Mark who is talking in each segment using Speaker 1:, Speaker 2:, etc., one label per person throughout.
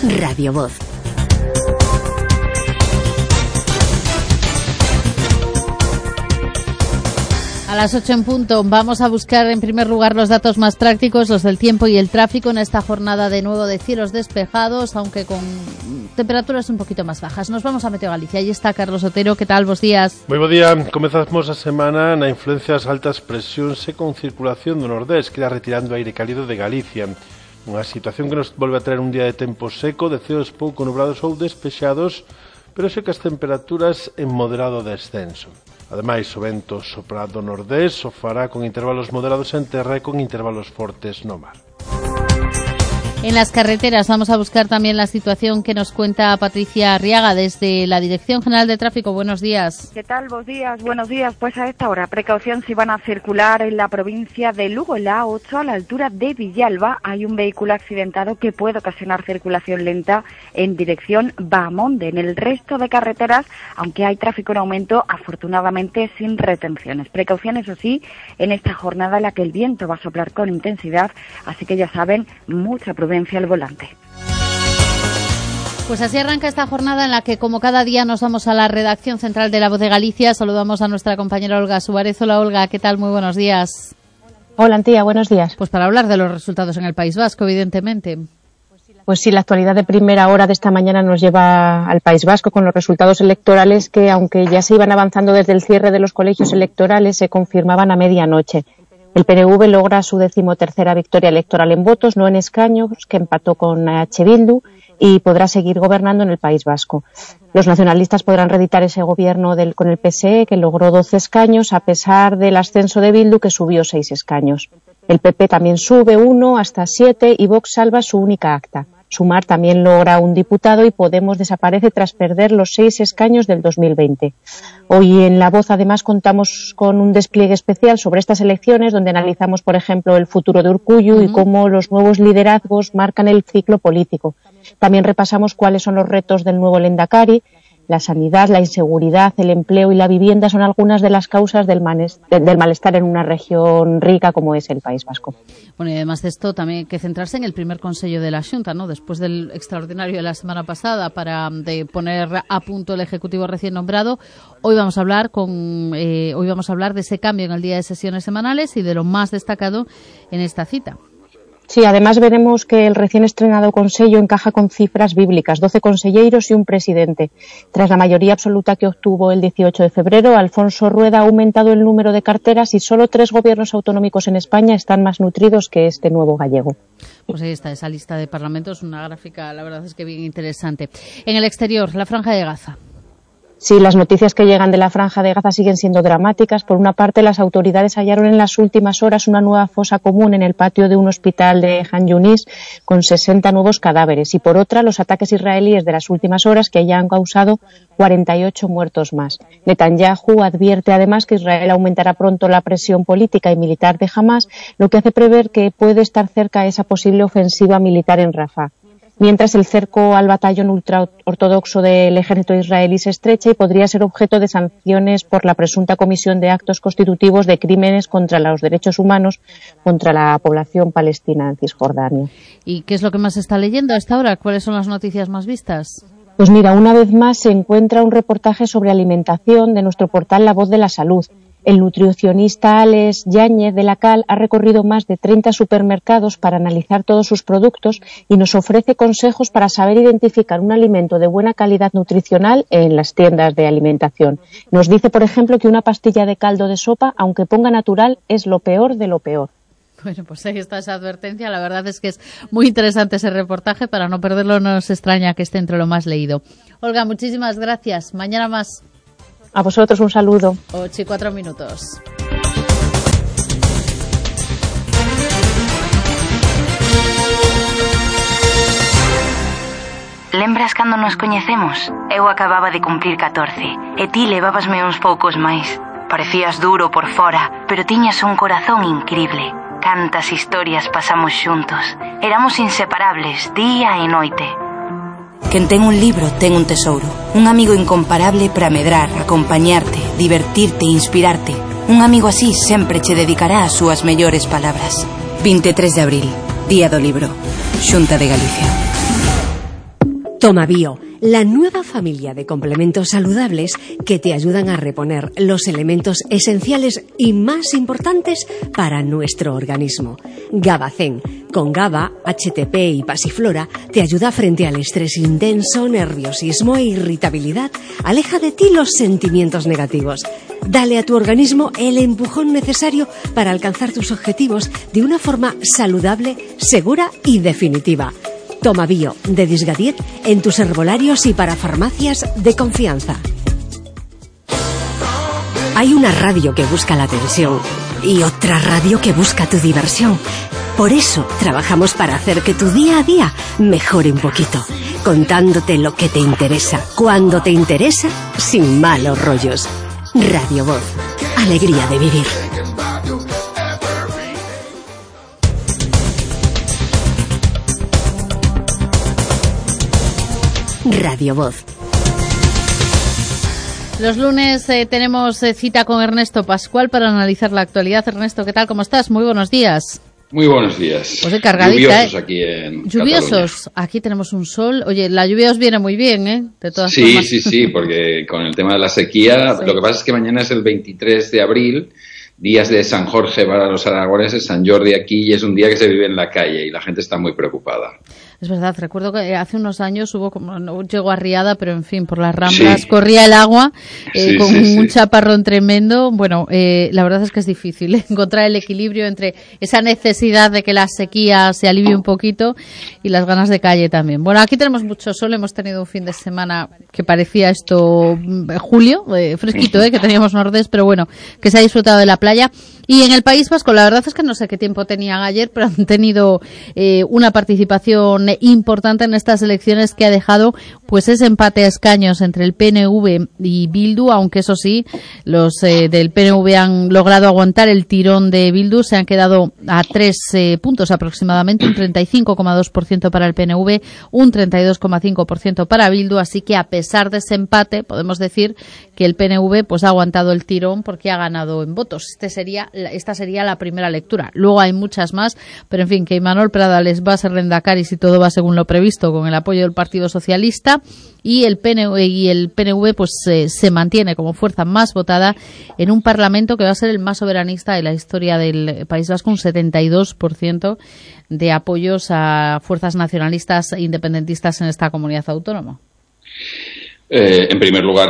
Speaker 1: Radio Voz.
Speaker 2: A las 8 en punto vamos a buscar en primer lugar los datos más prácticos, los del tiempo y el tráfico en esta jornada de nuevo de cielos despejados, aunque con temperaturas un poquito más bajas. Nos vamos a Meteo Galicia. Ahí está Carlos Otero. ¿Qué tal? Bos días.
Speaker 3: Moi bo día. Comezamos a semana na influencia das altas presións e con circulación do nordés que irá retirando aire cálido de Galicia. Unha situación que nos volve a traer un día de tempo seco, de ceos pouco nublados ou despexados, pero xe que as temperaturas en moderado descenso. Ademais, o vento sopra do nordés o fará con intervalos moderados en terra e con intervalos fortes no mar.
Speaker 2: En las carreteras vamos a buscar también la situación que nos cuenta Patricia Arriaga desde la Dirección General de Tráfico. Buenos días.
Speaker 4: ¿Qué tal? Buenos días. Pues a esta hora, precaución si van a circular en la provincia de Lugo, en la A8, a la altura de Villalba. Hay un vehículo accidentado que puede ocasionar circulación lenta en dirección Bahamonde. En el resto de carreteras, aunque hay tráfico en aumento, afortunadamente sin retenciones. Precaución, eso sí, en esta jornada en la que el viento va a soplar con intensidad, así que ya saben, mucha prudencia al volante.
Speaker 2: Pues así arranca esta jornada en la que, como cada día, nos vamos a la redacción central de La Voz de Galicia. Saludamos a nuestra compañera Olga Suárez. Hola, Olga, ¿qué tal? Muy buenos días.
Speaker 5: Hola, Antía, buenos días.
Speaker 2: Pues para hablar de los resultados en el País Vasco, evidentemente.
Speaker 5: Pues sí, la actualidad de primera hora de esta mañana nos lleva al País Vasco con los resultados electorales que, aunque ya se iban avanzando desde el cierre de los colegios electorales, se confirmaban a medianoche. El PNV logra su 13ª victoria electoral en votos, no en escaños, que empató con H. Bildu y podrá seguir gobernando en el País Vasco. Los nacionalistas podrán reeditar ese gobierno con el PSE, que logró 12 escaños, a pesar del ascenso de Bildu, que subió 6 escaños. El PP también sube 1 hasta 7 y Vox salva su única acta. Sumar también logra un diputado y Podemos desaparece tras perder los 6 escaños del 2020. Hoy en La Voz además contamos con un despliegue especial sobre estas elecciones donde analizamos, por ejemplo, el futuro de Urkullu y cómo los nuevos liderazgos marcan el ciclo político. También repasamos cuáles son los retos del nuevo Lehendakari. La sanidad, la inseguridad, el empleo y la vivienda son algunas de las causas del malestar en una región rica como es el País Vasco.
Speaker 2: Bueno, y además de esto también hay que centrarse en el primer Consello de la Xunta, ¿no? Después del extraordinario de la semana pasada para poner a punto el Ejecutivo recién nombrado, hoy vamos a hablar de ese cambio en el día de sesiones semanales y de lo más destacado en esta cita.
Speaker 5: Sí, además veremos que el recién estrenado Consello encaja con cifras bíblicas, 12 conselleiros y un presidente. Tras la mayoría absoluta que obtuvo el 18 de febrero, Alfonso Rueda ha aumentado el número de carteras y solo 3 gobiernos autonómicos en España están más nutridos que este nuevo gallego.
Speaker 2: Pues ahí está esa lista de parlamentos, una gráfica, la verdad es que bien interesante. En el exterior, la Franja de Gaza.
Speaker 5: Sí, las noticias que llegan de la Franja de Gaza siguen siendo dramáticas. Por una parte, las autoridades hallaron en las últimas horas una nueva fosa común en el patio de un hospital de Han Yunis con 60 nuevos cadáveres. Y por otra, los ataques israelíes de las últimas horas que ya han causado 48 muertos más. Netanyahu advierte además que Israel aumentará pronto la presión política y militar de Hamás, lo que hace prever que puede estar cerca esa posible ofensiva militar en Rafah. Mientras, el cerco al batallón ultraortodoxo del ejército israelí se estrecha y podría ser objeto de sanciones por la presunta comisión de actos constitutivos de crímenes contra los derechos humanos contra la población palestina en Cisjordania.
Speaker 2: ¿Y qué es lo que más se está leyendo a esta hora? ¿Cuáles son las noticias más vistas?
Speaker 5: Pues mira, una vez más se encuentra un reportaje sobre alimentación de nuestro portal La Voz de la Salud. El nutricionista Alex Yáñez de la Cal ha recorrido más de 30 supermercados para analizar todos sus productos y nos ofrece consejos para saber identificar un alimento de buena calidad nutricional en las tiendas de alimentación. Nos dice, por ejemplo, que una pastilla de caldo de sopa, aunque ponga natural, es lo peor de lo peor.
Speaker 2: Bueno, pues ahí está esa advertencia. La verdad es que es muy interesante ese reportaje. Para no perderlo, no nos extraña que esté entre lo más leído. Olga, muchísimas gracias. Mañana más.
Speaker 5: A vosotros un saludo.
Speaker 2: 8:04.
Speaker 6: Lembras cando nos coñecemos? Eu acababa de cumplir 14 e ti levábasme uns poucos máis. Parecías duro por fora, pero tiñas un corazón incrible. Cantas historias pasamos xuntos. Éramos inseparables, día e noite. Quen ten un libro ten un tesouro. Un amigo incomparable para medrar, acompañarte, divertirte e inspirarte. Un amigo así sempre che dedicará as súas mellores palabras. 23 de abril, Día do Libro. Xunta de Galicia.
Speaker 1: TomaBio, la nueva familia de complementos saludables que te ayudan a reponer los elementos esenciales y más importantes para nuestro organismo. GABACEN, con GABA, HTP y pasiflora, te ayuda frente al estrés intenso, nerviosismo e irritabilidad. Aleja de ti los sentimientos negativos. Dale a tu organismo el empujón necesario para alcanzar tus objetivos de una forma saludable, segura y definitiva. TomaBio, de Disgadiet, en tus herbolarios y para farmacias de confianza. Hay una radio que busca la atención y otra radio que busca tu diversión. Por eso trabajamos para hacer que tu día a día mejore un poquito, contándote lo que te interesa, cuando te interesa, sin malos rollos. Radio Voz, alegría de vivir. Radio Voz.
Speaker 2: Los lunes tenemos cita con Ernesto Pascual para analizar la actualidad. Ernesto, ¿qué tal? ¿Cómo estás? Muy buenos días.
Speaker 7: Muy buenos días.
Speaker 2: Pues cargadita,
Speaker 7: lluviosos aquí en
Speaker 2: lluviosos. Cataluña. Aquí tenemos un sol. Oye, la lluvia os viene muy bien, ¿eh? De todas formas.
Speaker 7: Sí, porque con el tema de la sequía, sí. Lo que pasa es que mañana es el 23 de abril, días de San Jorge para los aragoneses, San Jordi aquí, y es un día que se vive en la calle y la gente está muy preocupada.
Speaker 2: Es verdad, recuerdo que hace unos años hubo, como no llegó a riada, pero en fin, por las Ramblas corría el agua con un chaparrón tremendo. Bueno, la verdad es que es difícil encontrar el equilibrio entre esa necesidad de que la sequía se alivie un poquito y las ganas de calle también. Bueno, aquí tenemos mucho sol, hemos tenido un fin de semana que parecía esto julio, fresquito, que teníamos Nordés, pero bueno, que se ha disfrutado de la playa. Y en el País Vasco, la verdad es que no sé qué tiempo tenían ayer, pero han tenido una participación importante en estas elecciones que ha dejado pues ese empate a escaños entre el PNV y Bildu, aunque eso sí, los del PNV han logrado aguantar el tirón de Bildu, se han quedado a 3 puntos aproximadamente, un 35,2% para el PNV, un 32,5% para Bildu, así que a pesar de ese empate podemos decir que el PNV pues ha aguantado el tirón porque ha ganado en votos. Esta sería la primera lectura. Luego hay muchas más, pero en fin, que Imanol Pradales va a ser lehendakari si todo va según lo previsto, con el apoyo del Partido Socialista, y el PNV pues se mantiene como fuerza más votada en un Parlamento que va a ser el más soberanista de la historia del País Vasco, un 72% de apoyos a fuerzas nacionalistas e independentistas en esta comunidad autónoma.
Speaker 7: En primer lugar,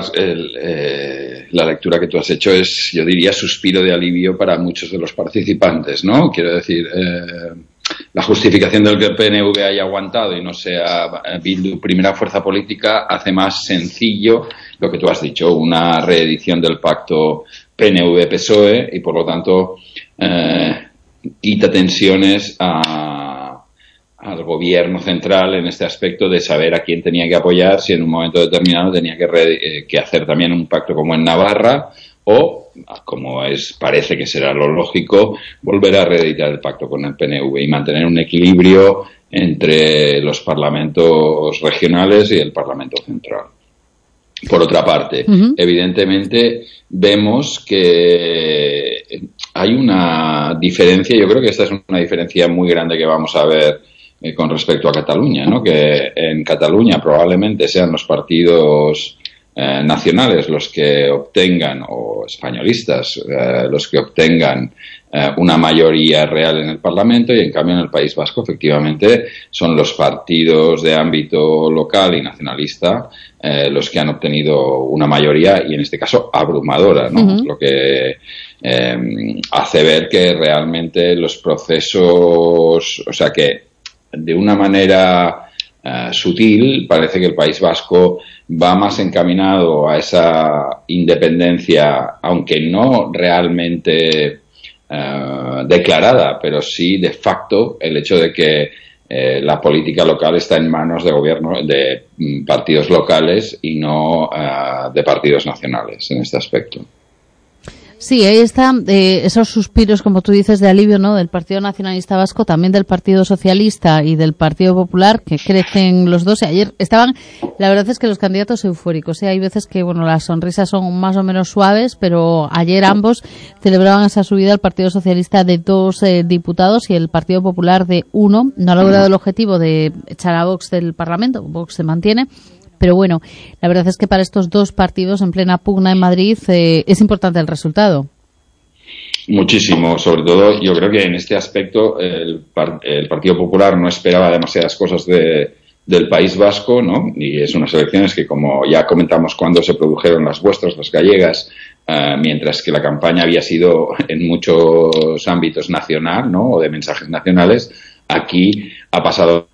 Speaker 7: la lectura que tú has hecho es, yo diría, suspiro de alivio para muchos de los participantes, ¿no? Quiero decir, la justificación del que el PNV haya aguantado y no sea Bildu primera fuerza política hace más sencillo lo que tú has dicho, una reedición del pacto PNV-PSOE y, por lo tanto, quita tensiones al gobierno central en este aspecto de saber a quién tenía que apoyar, si en un momento determinado tenía que hacer también un pacto como en Navarra o, como parece que será lo lógico, volver a reeditar el pacto con el PNV y mantener un equilibrio entre los parlamentos regionales y el Parlamento Central. Por otra parte, evidentemente vemos que hay una diferencia, yo creo que esta es una diferencia muy grande que vamos a ver con respecto a Cataluña, ¿no? Que en Cataluña probablemente sean los partidos nacionales los que obtengan, o españolistas, los que obtengan una mayoría real en el Parlamento, y en cambio en el País Vasco efectivamente son los partidos de ámbito local y nacionalista los que han obtenido una mayoría, y en este caso abrumadora, ¿no? Lo que hace ver que realmente los procesos, o sea que de una manera sutil parece que el País Vasco va más encaminado a esa independencia, aunque no realmente declarada, pero sí de facto el hecho de que la política local está en manos de gobierno, de partidos locales y no de partidos nacionales en este aspecto.
Speaker 2: Sí, ahí están esos suspiros, como tú dices, de alivio, ¿no? Del Partido Nacionalista Vasco, también del Partido Socialista y del Partido Popular, que crecen los dos. Y ayer estaban, la verdad es que los candidatos eufóricos, ¿eh? Hay veces que, bueno, las sonrisas son más o menos suaves, pero ayer ambos celebraban esa subida, el Partido Socialista de 2 diputados y el Partido Popular de 1. No ha logrado el objetivo de echar a Vox del Parlamento, Vox se mantiene. Pero bueno, la verdad es que para estos dos partidos en plena pugna en Madrid es importante el resultado.
Speaker 7: Muchísimo, sobre todo yo creo que en este aspecto el Partido Popular no esperaba demasiadas cosas del País Vasco, ¿no? Y es unas elecciones que, como ya comentamos cuando se produjeron las vuestras, las gallegas, mientras que la campaña había sido en muchos ámbitos nacional, ¿no? O de mensajes nacionales, aquí ha pasado.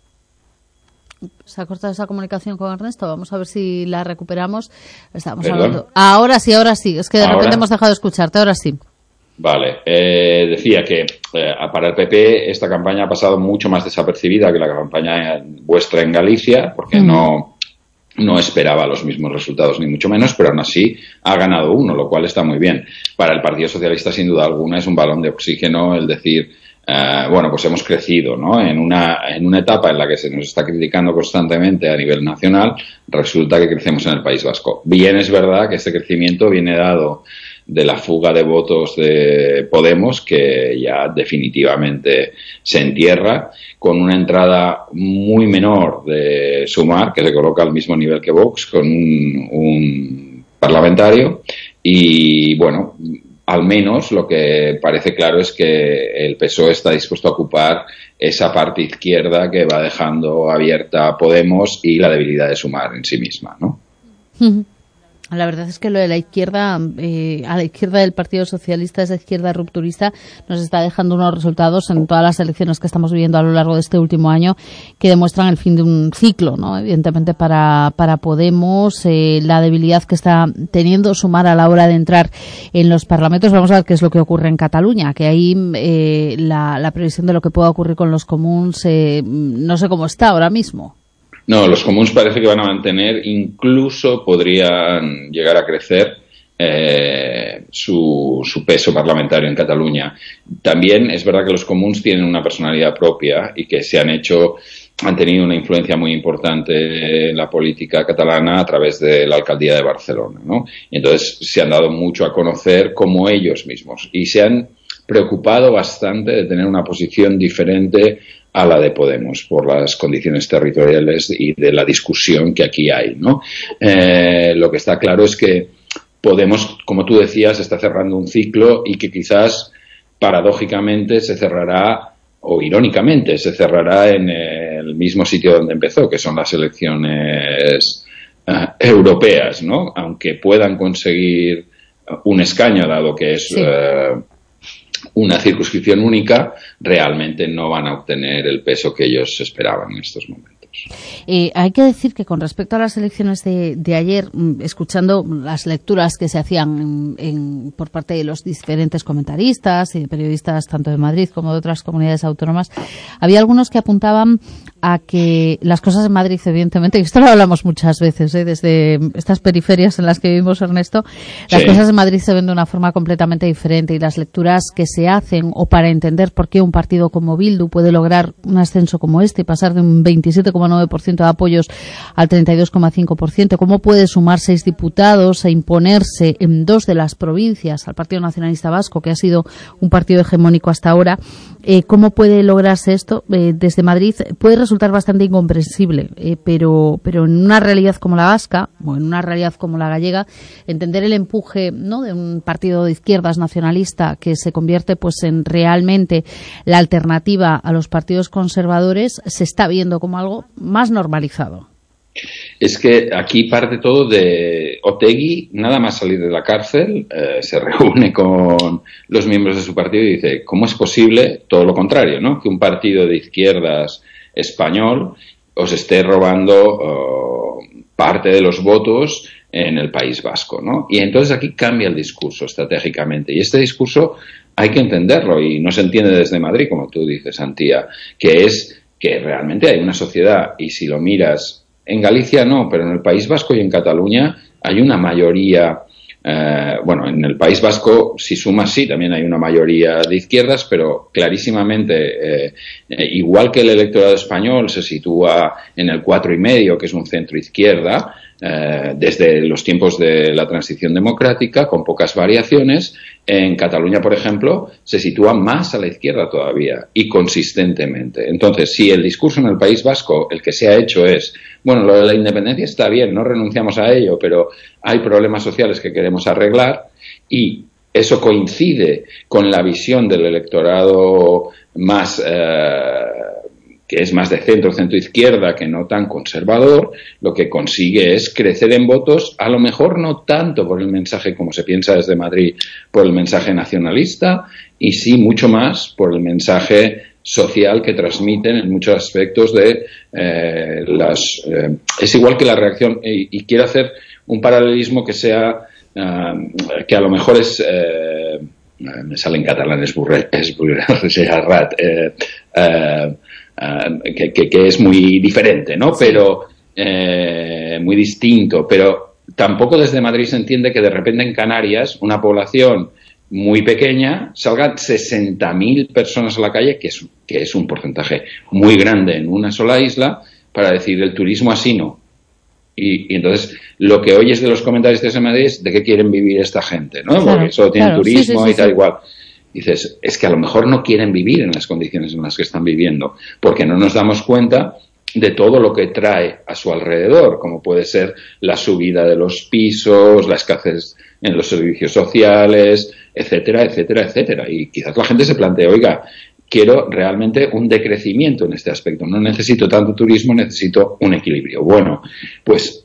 Speaker 2: Se ha cortado esa comunicación con Ernesto. Vamos a ver si la recuperamos. Estábamos hablando. Ahora sí. Es que de repente hemos dejado de escucharte. Ahora sí.
Speaker 7: Vale. Decía que para el PP esta campaña ha pasado mucho más desapercibida que la campaña vuestra en Galicia, porque no esperaba los mismos resultados, ni mucho menos, pero aún así ha ganado uno, lo cual está muy bien. Para el Partido Socialista, sin duda alguna, es un balón de oxígeno el decir... bueno, pues hemos crecido, ¿no? En una etapa en la que se nos está criticando constantemente a nivel nacional, resulta que crecemos en el País Vasco. Bien, es verdad que este crecimiento viene dado de la fuga de votos de Podemos, que ya definitivamente se entierra, con una entrada muy menor de Sumar, que se coloca al mismo nivel que Vox, con un parlamentario, y bueno... Al menos lo que parece claro es que el PSOE está dispuesto a ocupar esa parte izquierda que va dejando abierta a Podemos y la debilidad de Sumar en sí misma, ¿no?
Speaker 2: La verdad es que lo de la izquierda, a la izquierda del Partido Socialista, esa izquierda rupturista, nos está dejando unos resultados en todas las elecciones que estamos viviendo a lo largo de este último año que demuestran el fin de un ciclo, ¿no? Evidentemente para Podemos, la debilidad que está teniendo Sumar a la hora de entrar en los parlamentos. Vamos a ver qué es lo que ocurre en Cataluña, que ahí la previsión de lo que pueda ocurrir con los comuns no sé cómo está ahora mismo.
Speaker 7: No, los comuns parece que van a mantener, incluso podrían llegar a crecer su peso parlamentario en Cataluña. También es verdad que los comuns tienen una personalidad propia y que han tenido una influencia muy importante en la política catalana a través de la alcaldía de Barcelona, ¿no? Y entonces se han dado mucho a conocer como ellos mismos y se han preocupado bastante de tener una posición diferente a la de Podemos por las condiciones territoriales y de la discusión que aquí hay, ¿no? Lo que está claro es que Podemos, como tú decías, está cerrando un ciclo y que quizás paradójicamente se cerrará, o irónicamente se cerrará en el mismo sitio donde empezó, que son las elecciones europeas, ¿no? Aunque puedan conseguir un escaño, dado que es... Sí. Una circunscripción única, realmente no van a obtener el peso que ellos esperaban en estos momentos.
Speaker 2: Hay que decir que con respecto a las elecciones de ayer, escuchando las lecturas que se hacían por parte de los diferentes comentaristas y de periodistas tanto de Madrid como de otras comunidades autónomas, había algunos que apuntaban a que las cosas en Madrid, evidentemente, y esto lo hablamos muchas veces, desde estas periferias en las que vivimos, Ernesto, las cosas en Madrid se ven de una forma completamente diferente y las lecturas que se hacen, o para entender por qué un partido como Bildu puede lograr un ascenso como este y pasar de un 27,9% de apoyos al 32,5%, cómo puede sumar 6 diputados e imponerse en 2 de las provincias al Partido Nacionalista Vasco, que ha sido un partido hegemónico hasta ahora, cómo puede lograrse esto desde Madrid, puede resultar bastante incomprensible, pero en una realidad como la vasca o en una realidad como la gallega, entender el empuje, ¿no?, de un partido de izquierdas nacionalista que se convierte pues en realmente la alternativa a los partidos conservadores, se está viendo como algo más normalizado.
Speaker 7: Es que aquí parte todo de Otegi, nada más salir de la cárcel, se reúne con los miembros de su partido y dice, ¿cómo es posible todo lo contrario, ¿no?, que un partido de izquierdas español os esté robando parte de los votos en el País Vasco, ¿no? Y entonces aquí cambia el discurso estratégicamente, y este discurso hay que entenderlo, y no se entiende desde Madrid, como tú dices, Antía, que es que realmente hay una sociedad, y si lo miras en Galicia no, pero en el País Vasco y en Cataluña hay una mayoría Bueno, en el País Vasco, si sumas, sí, también hay una mayoría de izquierdas, pero clarísimamente, igual que el electorado español se sitúa en el 4,5, que es un centro izquierda, desde los tiempos de la transición democrática, con pocas variaciones, en Cataluña, por ejemplo, se sitúa más a la izquierda todavía y consistentemente. Entonces, si el discurso en el País Vasco, el que se ha hecho es, bueno, lo de la independencia está bien, no renunciamos a ello, pero hay problemas sociales que queremos arreglar, y eso coincide con la visión del electorado más que es más de centro-izquierda que no tan conservador, lo que consigue es crecer en votos, a lo mejor no tanto por el mensaje, como se piensa desde Madrid, por el mensaje nacionalista, y sí mucho más por el mensaje social que transmiten en muchos aspectos de es igual que la reacción, y quiero hacer un paralelismo que sea que a lo mejor es me sale en catalán, es que es muy diferente, ¿no? Sí. Pero muy distinto, pero tampoco desde Madrid se entiende que de repente en Canarias una población muy pequeña salgan 60.000 personas a la calle, que es un porcentaje muy grande en una sola isla, para decir el turismo así no. Y entonces lo que oyes de los comentarios de Madrid es de qué quieren vivir esta gente, ¿no? Claro, porque solo tienen turismo y tal igual. Dices, es que a lo mejor no quieren vivir en las condiciones en las que están viviendo, porque no nos damos cuenta de todo lo que trae a su alrededor, como puede ser la subida de los pisos, la escasez en los servicios sociales, etcétera, etcétera, etcétera. Y quizás la gente se plantee, oiga, quiero realmente un decrecimiento en este aspecto, no necesito tanto turismo, necesito un equilibrio. Bueno, pues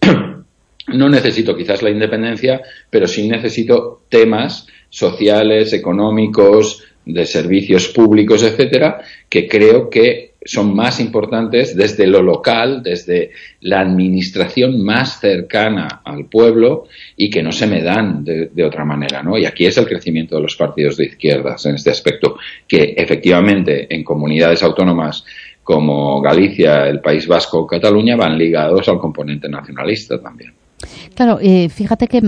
Speaker 7: no necesito quizás la independencia, pero sí necesito temas sociales, económicos, de servicios públicos, etcétera, que creo que son más importantes desde lo local, desde la administración más cercana al pueblo, y que no se me dan de otra manera, ¿no? Y aquí es el crecimiento de los partidos de izquierdas en este aspecto, que efectivamente en comunidades autónomas como Galicia, el País Vasco o Cataluña van ligados al componente nacionalista también.
Speaker 2: Claro, fíjate que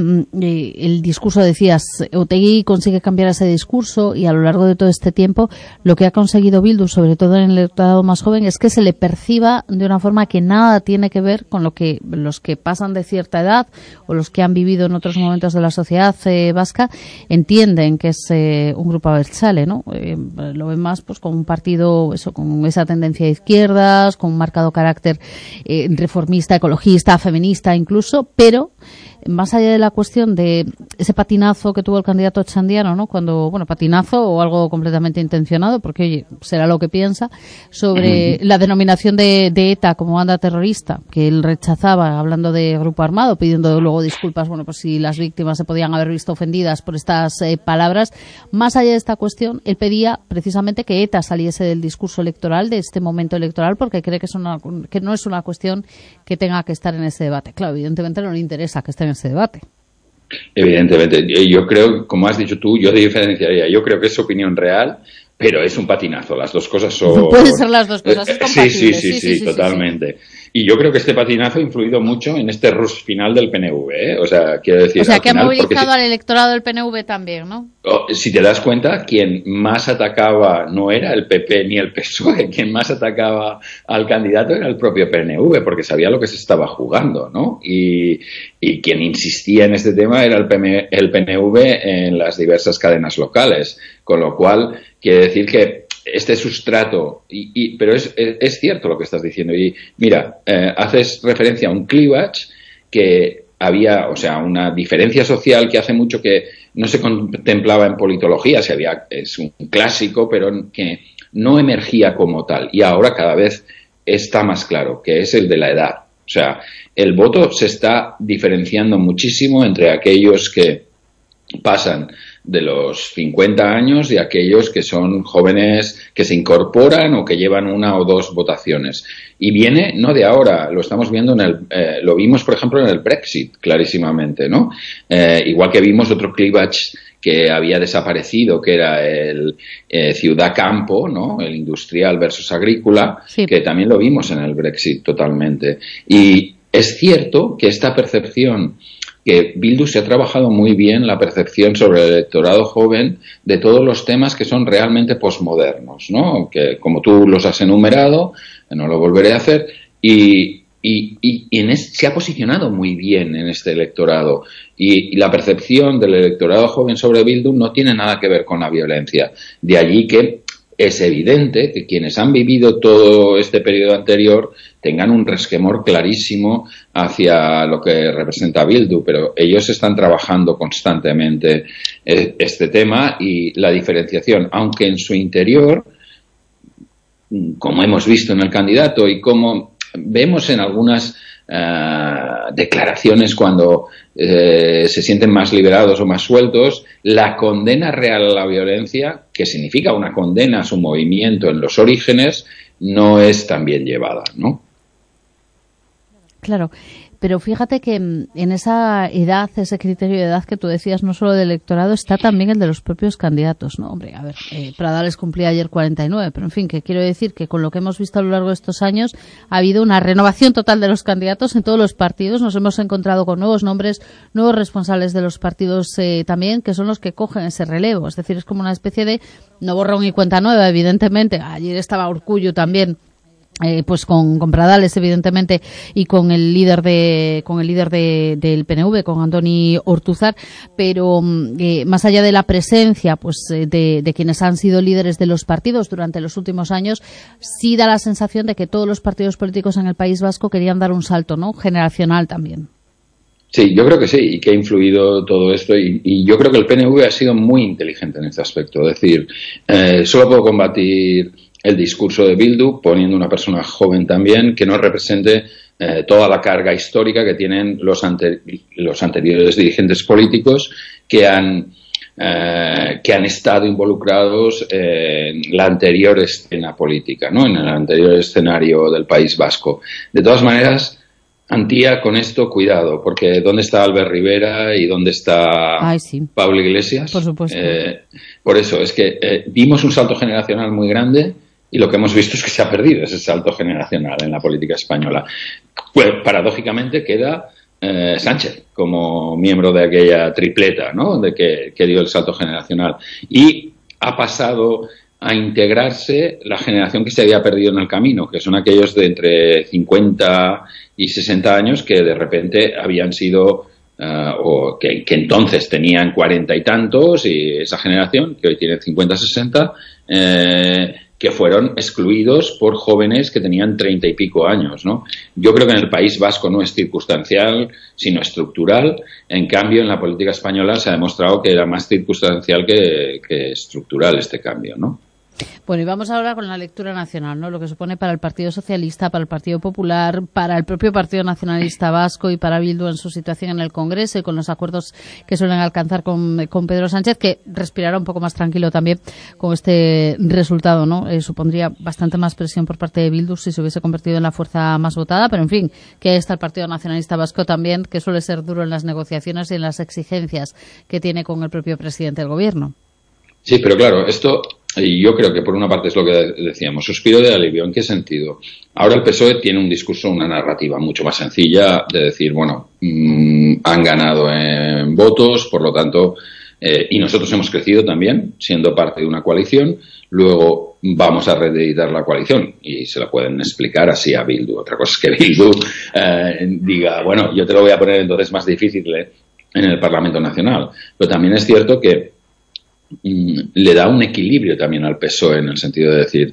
Speaker 2: el discurso, decías, Otegi consigue cambiar ese discurso, y a lo largo de todo este tiempo lo que ha conseguido Bildu, sobre todo en el electorado más joven, es que se le perciba de una forma que nada tiene que ver con lo que los que pasan de cierta edad o los que han vivido en otros momentos de la sociedad vasca entienden que es un grupo abertzale, ¿no? Lo ven más pues con un partido, eso, con esa tendencia de izquierdas, con un marcado carácter reformista, ecologista, feminista incluso, pero más allá de la cuestión de ese patinazo que tuvo el candidato Txandiano, ¿no? Cuando, bueno, patinazo o algo completamente intencionado, porque oye, será lo que piensa, sobre la denominación de ETA como banda terrorista, que él rechazaba, hablando de grupo armado, pidiendo luego disculpas, bueno, pues si las víctimas se podían haber visto ofendidas por estas palabras. Más allá de esta cuestión, él pedía precisamente que ETA saliese del discurso electoral, de este momento electoral, porque cree que no es una cuestión que tenga que estar en ese debate. Claro, evidentemente no le interesa que esté en ese debate.
Speaker 7: Evidentemente. Yo creo, como has dicho tú, yo diferenciaría. Yo creo que es opinión real, pero es un patinazo. Las dos cosas son...
Speaker 2: Pueden ser las dos cosas. Es compatible.
Speaker 7: Sí, totalmente. Sí. Y yo creo que este patinazo ha influido mucho en este rush final del PNV, ¿eh? O sea, quiero decir...
Speaker 2: O sea, que ha movilizado al electorado del PNV también, ¿no?
Speaker 7: Si te das cuenta, quien más atacaba no era el PP ni el PSOE, quien más atacaba al candidato era el propio PNV, porque sabía lo que se estaba jugando, ¿no? Y quien insistía en este tema era el PNV en las diversas cadenas locales, con lo cual quiere decir que este sustrato, pero es cierto lo que estás diciendo. Y mira, haces referencia a un clivage que había, o sea, una diferencia social que hace mucho que no se contemplaba en politología, es un clásico, pero que no emergía como tal. Y ahora cada vez está más claro, que es el de la edad. O sea, el voto se está diferenciando muchísimo entre aquellos que pasan de los 50 años y aquellos que son jóvenes que se incorporan o que llevan una o dos votaciones. Y viene no de ahora, lo estamos viendo lo vimos, por ejemplo, en el Brexit, clarísimamente, ¿no? Igual que vimos otro clivage que había desaparecido, que era el ciudad-campo, ¿no? El industrial versus agrícola, sí, que también lo vimos en el Brexit totalmente. Y es cierto que esta percepción que Bildu se ha trabajado muy bien la percepción sobre el electorado joven de todos los temas que son realmente posmodernos, ¿no? Que como tú los has enumerado, no lo volveré a hacer, y se ha posicionado muy bien en este electorado. Y la percepción del electorado joven sobre Bildu no tiene nada que ver con la violencia. De allí que es evidente que quienes han vivido todo este periodo anterior tengan un resquemor clarísimo hacia lo que representa Bildu, pero ellos están trabajando constantemente este tema y la diferenciación, aunque en su interior, como hemos visto en el candidato y como vemos en algunas declaraciones cuando se sienten más liberados o más sueltos, la condena real a la violencia, que significa una condena a su movimiento en los orígenes, no es tan bien llevada, ¿no?
Speaker 2: Claro. Pero fíjate que en esa edad, ese criterio de edad que tú decías, no solo del electorado, está también el de los propios candidatos, ¿no? Hombre, a ver, Pradales cumplía ayer 49, pero en fin, que quiero decir que con lo que hemos visto a lo largo de estos años ha habido una renovación total de los candidatos en todos los partidos. Nos hemos encontrado con nuevos nombres, nuevos responsables de los partidos también, que son los que cogen ese relevo. Es decir, es como una especie de no borrón y cuenta nueva, evidentemente. Ayer estaba Urkullu también. Pues con Pradales, evidentemente, y con el líder del PNV, con Andoni Ortuzar, pero más allá de la presencia pues de quienes han sido líderes de los partidos durante los últimos años, sí da la sensación de que todos los partidos políticos en el País Vasco querían dar un salto, ¿no?, generacional también.
Speaker 7: Sí, yo creo que sí, y que ha influido todo esto, y yo creo que el PNV ha sido muy inteligente en este aspecto. Es decir, solo puedo combatir el discurso de Bildu poniendo una persona joven también que no represente toda la carga histórica que tienen los anteriores dirigentes políticos que han estado involucrados en la anterior escena política, ¿no?, en el anterior escenario del País Vasco. De todas maneras, Antía, con esto, cuidado, porque ¿dónde está Albert Rivera y dónde está Pablo Iglesias?
Speaker 2: Por supuesto.
Speaker 7: Por eso, es que dimos un salto generacional muy grande y lo que hemos visto es que se ha perdido ese salto generacional en la política española. Pues, paradójicamente, queda Sánchez como miembro de aquella tripleta, ¿no?, de que dio el salto generacional. Y ha pasado a integrarse la generación que se había perdido en el camino, que son aquellos de entre 50 y 60 años que de repente habían sido o que entonces tenían 40 y tantos, y esa generación que hoy tiene 50-60 que fueron excluidos por jóvenes que tenían 30 y pico años, ¿no? Yo creo que en el País Vasco no es circunstancial, sino estructural. En cambio, en la política española se ha demostrado que era más circunstancial que estructural este cambio, ¿no?
Speaker 2: Bueno, y vamos ahora con la lectura nacional, ¿no? Lo que supone para el Partido Socialista, para el Partido Popular, para el propio Partido Nacionalista Vasco y para Bildu en su situación en el Congreso y con los acuerdos que suelen alcanzar con Pedro Sánchez, que respirará un poco más tranquilo también con este resultado, ¿no? Supondría bastante más presión por parte de Bildu si se hubiese convertido en la fuerza más votada, pero en fin, que está el Partido Nacionalista Vasco también, que suele ser duro en las negociaciones y en las exigencias que tiene con el propio presidente del Gobierno.
Speaker 7: Sí, pero claro, esto, y yo creo que por una parte es lo que decíamos, suspiro de alivio. ¿En qué sentido? Ahora el PSOE tiene un discurso, una narrativa mucho más sencilla de decir, bueno, han ganado en votos, por lo tanto, y nosotros hemos crecido también, siendo parte de una coalición, luego vamos a reeditar la coalición, y se la pueden explicar así a Bildu. Otra cosa es que Bildu diga, bueno, yo te lo voy a poner entonces más difícil en el Parlamento Nacional. Pero también es cierto que le da un equilibrio también al PSOE en el sentido de decir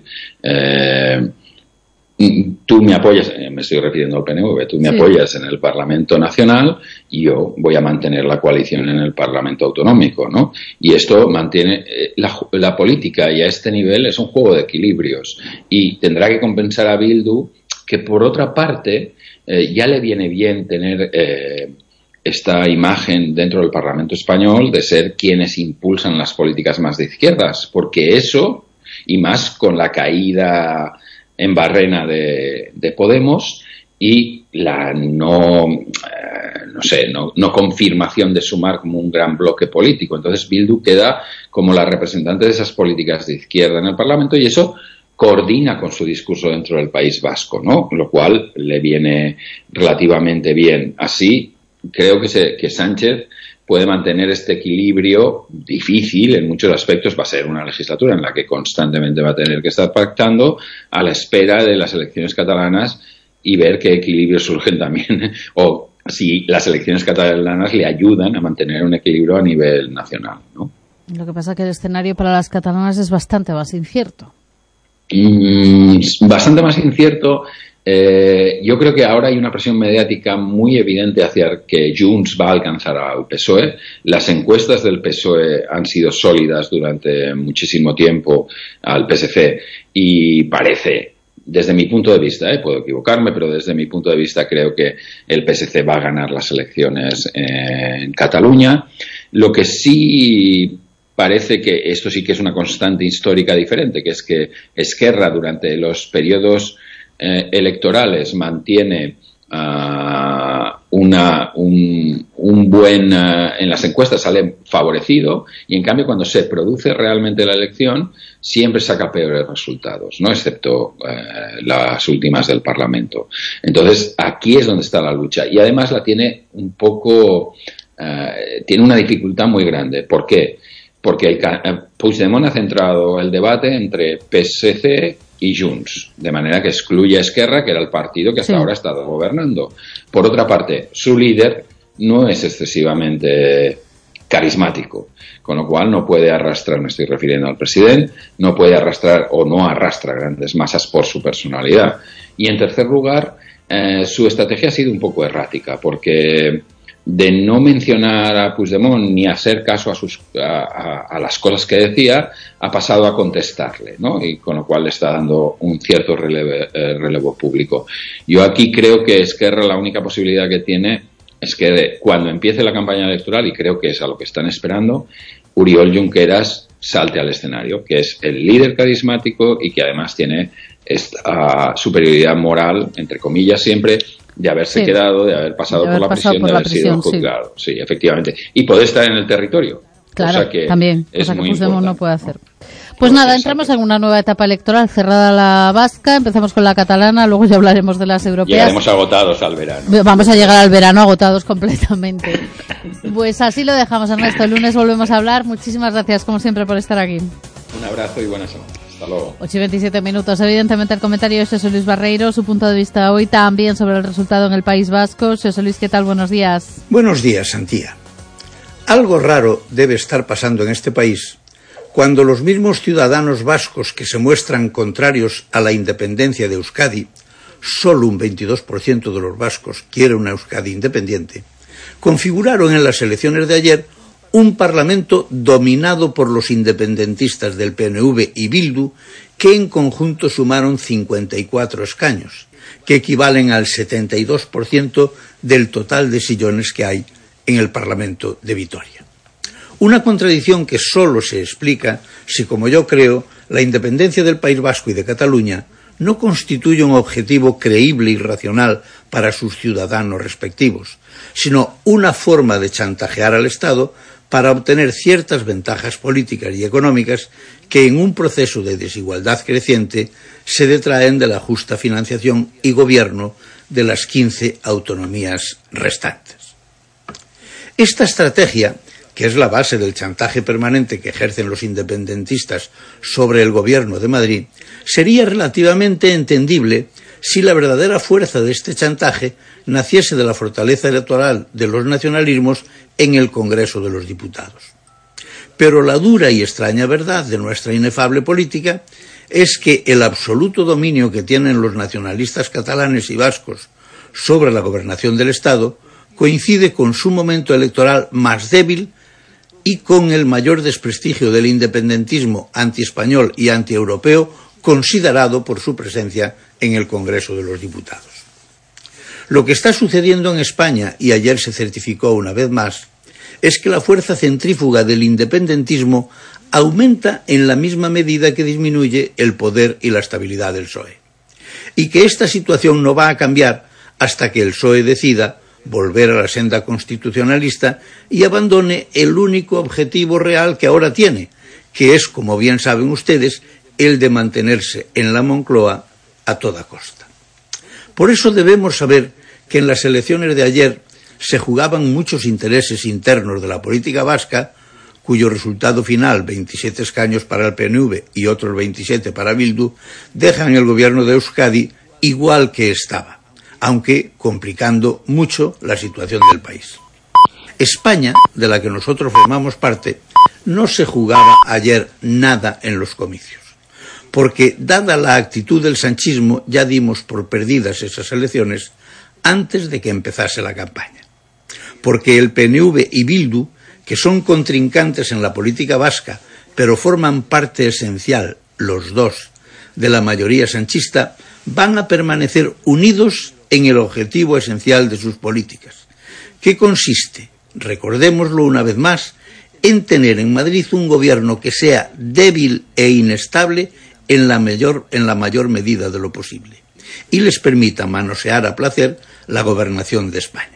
Speaker 7: tú me apoyas, me estoy refiriendo al PNV, tú me apoyas en el Parlamento Nacional y yo voy a mantener la coalición en el Parlamento Autonómico, ¿no? Y esto mantiene la política, y a este nivel es un juego de equilibrios, y tendrá que compensar a Bildu, que por otra parte ya le viene bien tener esta imagen dentro del Parlamento español de ser quienes impulsan las políticas más de izquierdas, porque eso, y más con la caída en barrena de Podemos y la no confirmación de Sumar como un gran bloque político. Entonces Bildu queda como la representante de esas políticas de izquierda en el Parlamento, y eso coordina con su discurso dentro del País Vasco, ¿no? Lo cual le viene relativamente bien. Así, creo que Sánchez puede mantener este equilibrio difícil en muchos aspectos. Va a ser una legislatura en la que constantemente va a tener que estar pactando a la espera de las elecciones catalanas y ver qué equilibrios surgen también, o si las elecciones catalanas le ayudan a mantener un equilibrio a nivel nacional, ¿no?
Speaker 2: Lo que pasa es que el escenario para las catalanas es bastante más incierto.
Speaker 7: Bastante más incierto. Yo creo que ahora hay una presión mediática muy evidente hacia que Junts va a alcanzar al PSOE. Las encuestas del PSOE han sido sólidas durante muchísimo tiempo al PSC y parece, desde mi punto de vista, puedo equivocarme, pero desde mi punto de vista creo que el PSC va a ganar las elecciones en Cataluña. Lo que sí parece que esto sí que es una constante histórica diferente, que es que Esquerra durante los periodos electorales mantiene un buen en las encuestas sale favorecido, y en cambio cuando se produce realmente la elección siempre saca peores resultados, no excepto las últimas del Parlamento. Entonces aquí es donde está la lucha, y además la tiene un poco tiene una dificultad muy grande. ¿Por qué? Porque Puigdemont ha centrado el debate entre PSC y Junts, de manera que excluye a Esquerra, que era el partido que hasta ahora ha estado gobernando. Por otra parte, su líder no es excesivamente carismático, con lo cual no puede arrastrar, me estoy refiriendo al presidente, no puede arrastrar o no arrastra grandes masas por su personalidad. Y en tercer lugar, su estrategia ha sido un poco errática, porque de no mencionar a Puigdemont ni hacer caso a las cosas que decía, ha pasado a contestarle, ¿no? Y con lo cual le está dando un cierto relevo público. Yo aquí creo que Esquerra la única posibilidad que tiene es que cuando empiece la campaña electoral, y creo que es a lo que están esperando, Oriol Junqueras salte al escenario, que es el líder carismático y que además tiene esta superioridad moral, entre comillas siempre, de haberse quedado, de haber pasado por la prisión, de haber sido juzgado. Sí, efectivamente. Y poder estar en el territorio.
Speaker 2: Claro,
Speaker 7: cosa que
Speaker 2: también,
Speaker 7: es
Speaker 2: cosa que
Speaker 7: muy
Speaker 2: Puigdemont
Speaker 7: importante.
Speaker 2: no puede hacer. Pues nada, entramos en una nueva etapa electoral, cerrada la vasca, empezamos con la catalana, luego ya hablaremos de las europeas.
Speaker 7: Llegaremos agotados al verano.
Speaker 2: Vamos a llegar al verano agotados completamente. Pues así lo dejamos, Ernesto. El lunes volvemos a hablar. Muchísimas gracias, como siempre, por estar aquí.
Speaker 7: Un abrazo y buena semana. Hasta luego.
Speaker 2: 8:27. Evidentemente el comentario de José Luis Barreiro, su punto de vista hoy también sobre el resultado en el País Vasco. José Luis, ¿qué tal? Buenos días.
Speaker 8: Buenos días, Santía. Algo raro debe estar pasando en este país cuando los mismos ciudadanos vascos que se muestran contrarios a la independencia de Euskadi, solo un 22% de los vascos quiere una Euskadi independiente, configuraron en las elecciones de ayer un parlamento dominado por los independentistas del PNV y Bildu, que en conjunto sumaron 54 escaños, que equivalen al 72% del total de sillones que hay en el Parlamento de Vitoria. Una contradicción que solo se explica si, como yo creo, la independencia del País Vasco y de Cataluña no constituye un objetivo creíble y racional para sus ciudadanos respectivos, sino una forma de chantajear al Estado para obtener ciertas ventajas políticas y económicas que en un proceso de desigualdad creciente se detraen de la justa financiación y gobierno de las 15 autonomías restantes. Esta estrategia, que es la base del chantaje permanente que ejercen los independentistas sobre el gobierno de Madrid, sería relativamente entendible si la verdadera fuerza de este chantaje naciese de la fortaleza electoral de los nacionalismos en el Congreso de los Diputados. Pero la dura y extraña verdad de nuestra inefable política es que el absoluto dominio que tienen los nacionalistas catalanes y vascos sobre la gobernación del Estado coincide con su momento electoral más débil y con el mayor desprestigio del independentismo antiespañol y antieuropeo considerado por su presencia en el Congreso de los Diputados. Lo que está sucediendo en España, y ayer se certificó una vez más, es que la fuerza centrífuga del independentismo aumenta en la misma medida que disminuye el poder y la estabilidad del PSOE. Y que esta situación no va a cambiar hasta que el PSOE decida volver a la senda constitucionalista y abandone el único objetivo real que ahora tiene, que es, como bien saben ustedes, el de mantenerse en la Moncloa a toda costa. Por eso debemos saber que en las elecciones de ayer se jugaban muchos intereses internos de la política vasca, cuyo resultado final, 27 escaños para el PNV y otros 27 para Bildu, dejan el gobierno de Euskadi igual que estaba, aunque complicando mucho la situación del país. España, de la que nosotros formamos parte, no se jugaba ayer nada en los comicios, porque dada la actitud del sanchismo ya dimos por perdidas esas elecciones antes de que empezase la campaña, porque el PNV y Bildu, que son contrincantes en la política vasca, pero forman parte esencial, los dos, de la mayoría sanchista, van a permanecer unidos en el objetivo esencial de sus políticas, que consiste, recordémoslo una vez más, en tener en Madrid un gobierno que sea débil e inestable en la mayor medida de lo posible, y les permita manosear a placer la gobernación de España.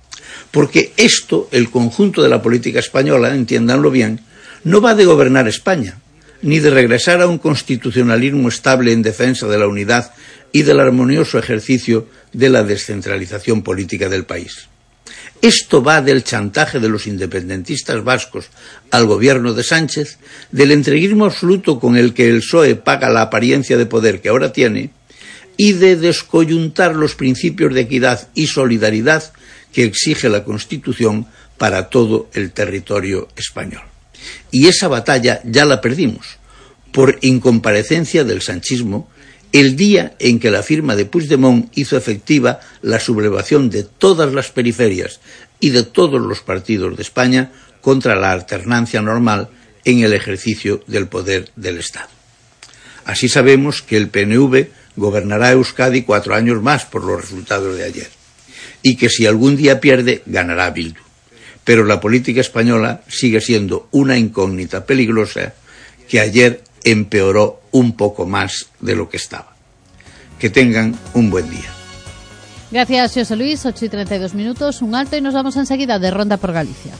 Speaker 8: Porque esto, el conjunto de la política española, entiéndanlo bien, no va de gobernar España, ni de regresar a un constitucionalismo estable en defensa de la unidad y del armonioso ejercicio de la descentralización política del país. Esto va del chantaje de los independentistas vascos al gobierno de Sánchez, del entreguismo absoluto con el que el PSOE paga la apariencia de poder que ahora tiene, y de descoyuntar los principios de equidad y solidaridad que exige la Constitución para todo el territorio español. Y esa batalla ya la perdimos, por incomparecencia del sanchismo, el día en que la firma de Puigdemont hizo efectiva la sublevación de todas las periferias y de todos los partidos de España contra la alternancia normal en el ejercicio del poder del Estado. Así sabemos que el PNV gobernará Euskadi 4 años más por los resultados de ayer, y que si algún día pierde, ganará Bildu. Pero la política española sigue siendo una incógnita peligrosa que ayer empeoró un poco más de lo que estaba. Que tengan un buen día.
Speaker 2: Gracias, José Luis. 8:32, un alto y nos vamos enseguida de ronda por Galicia.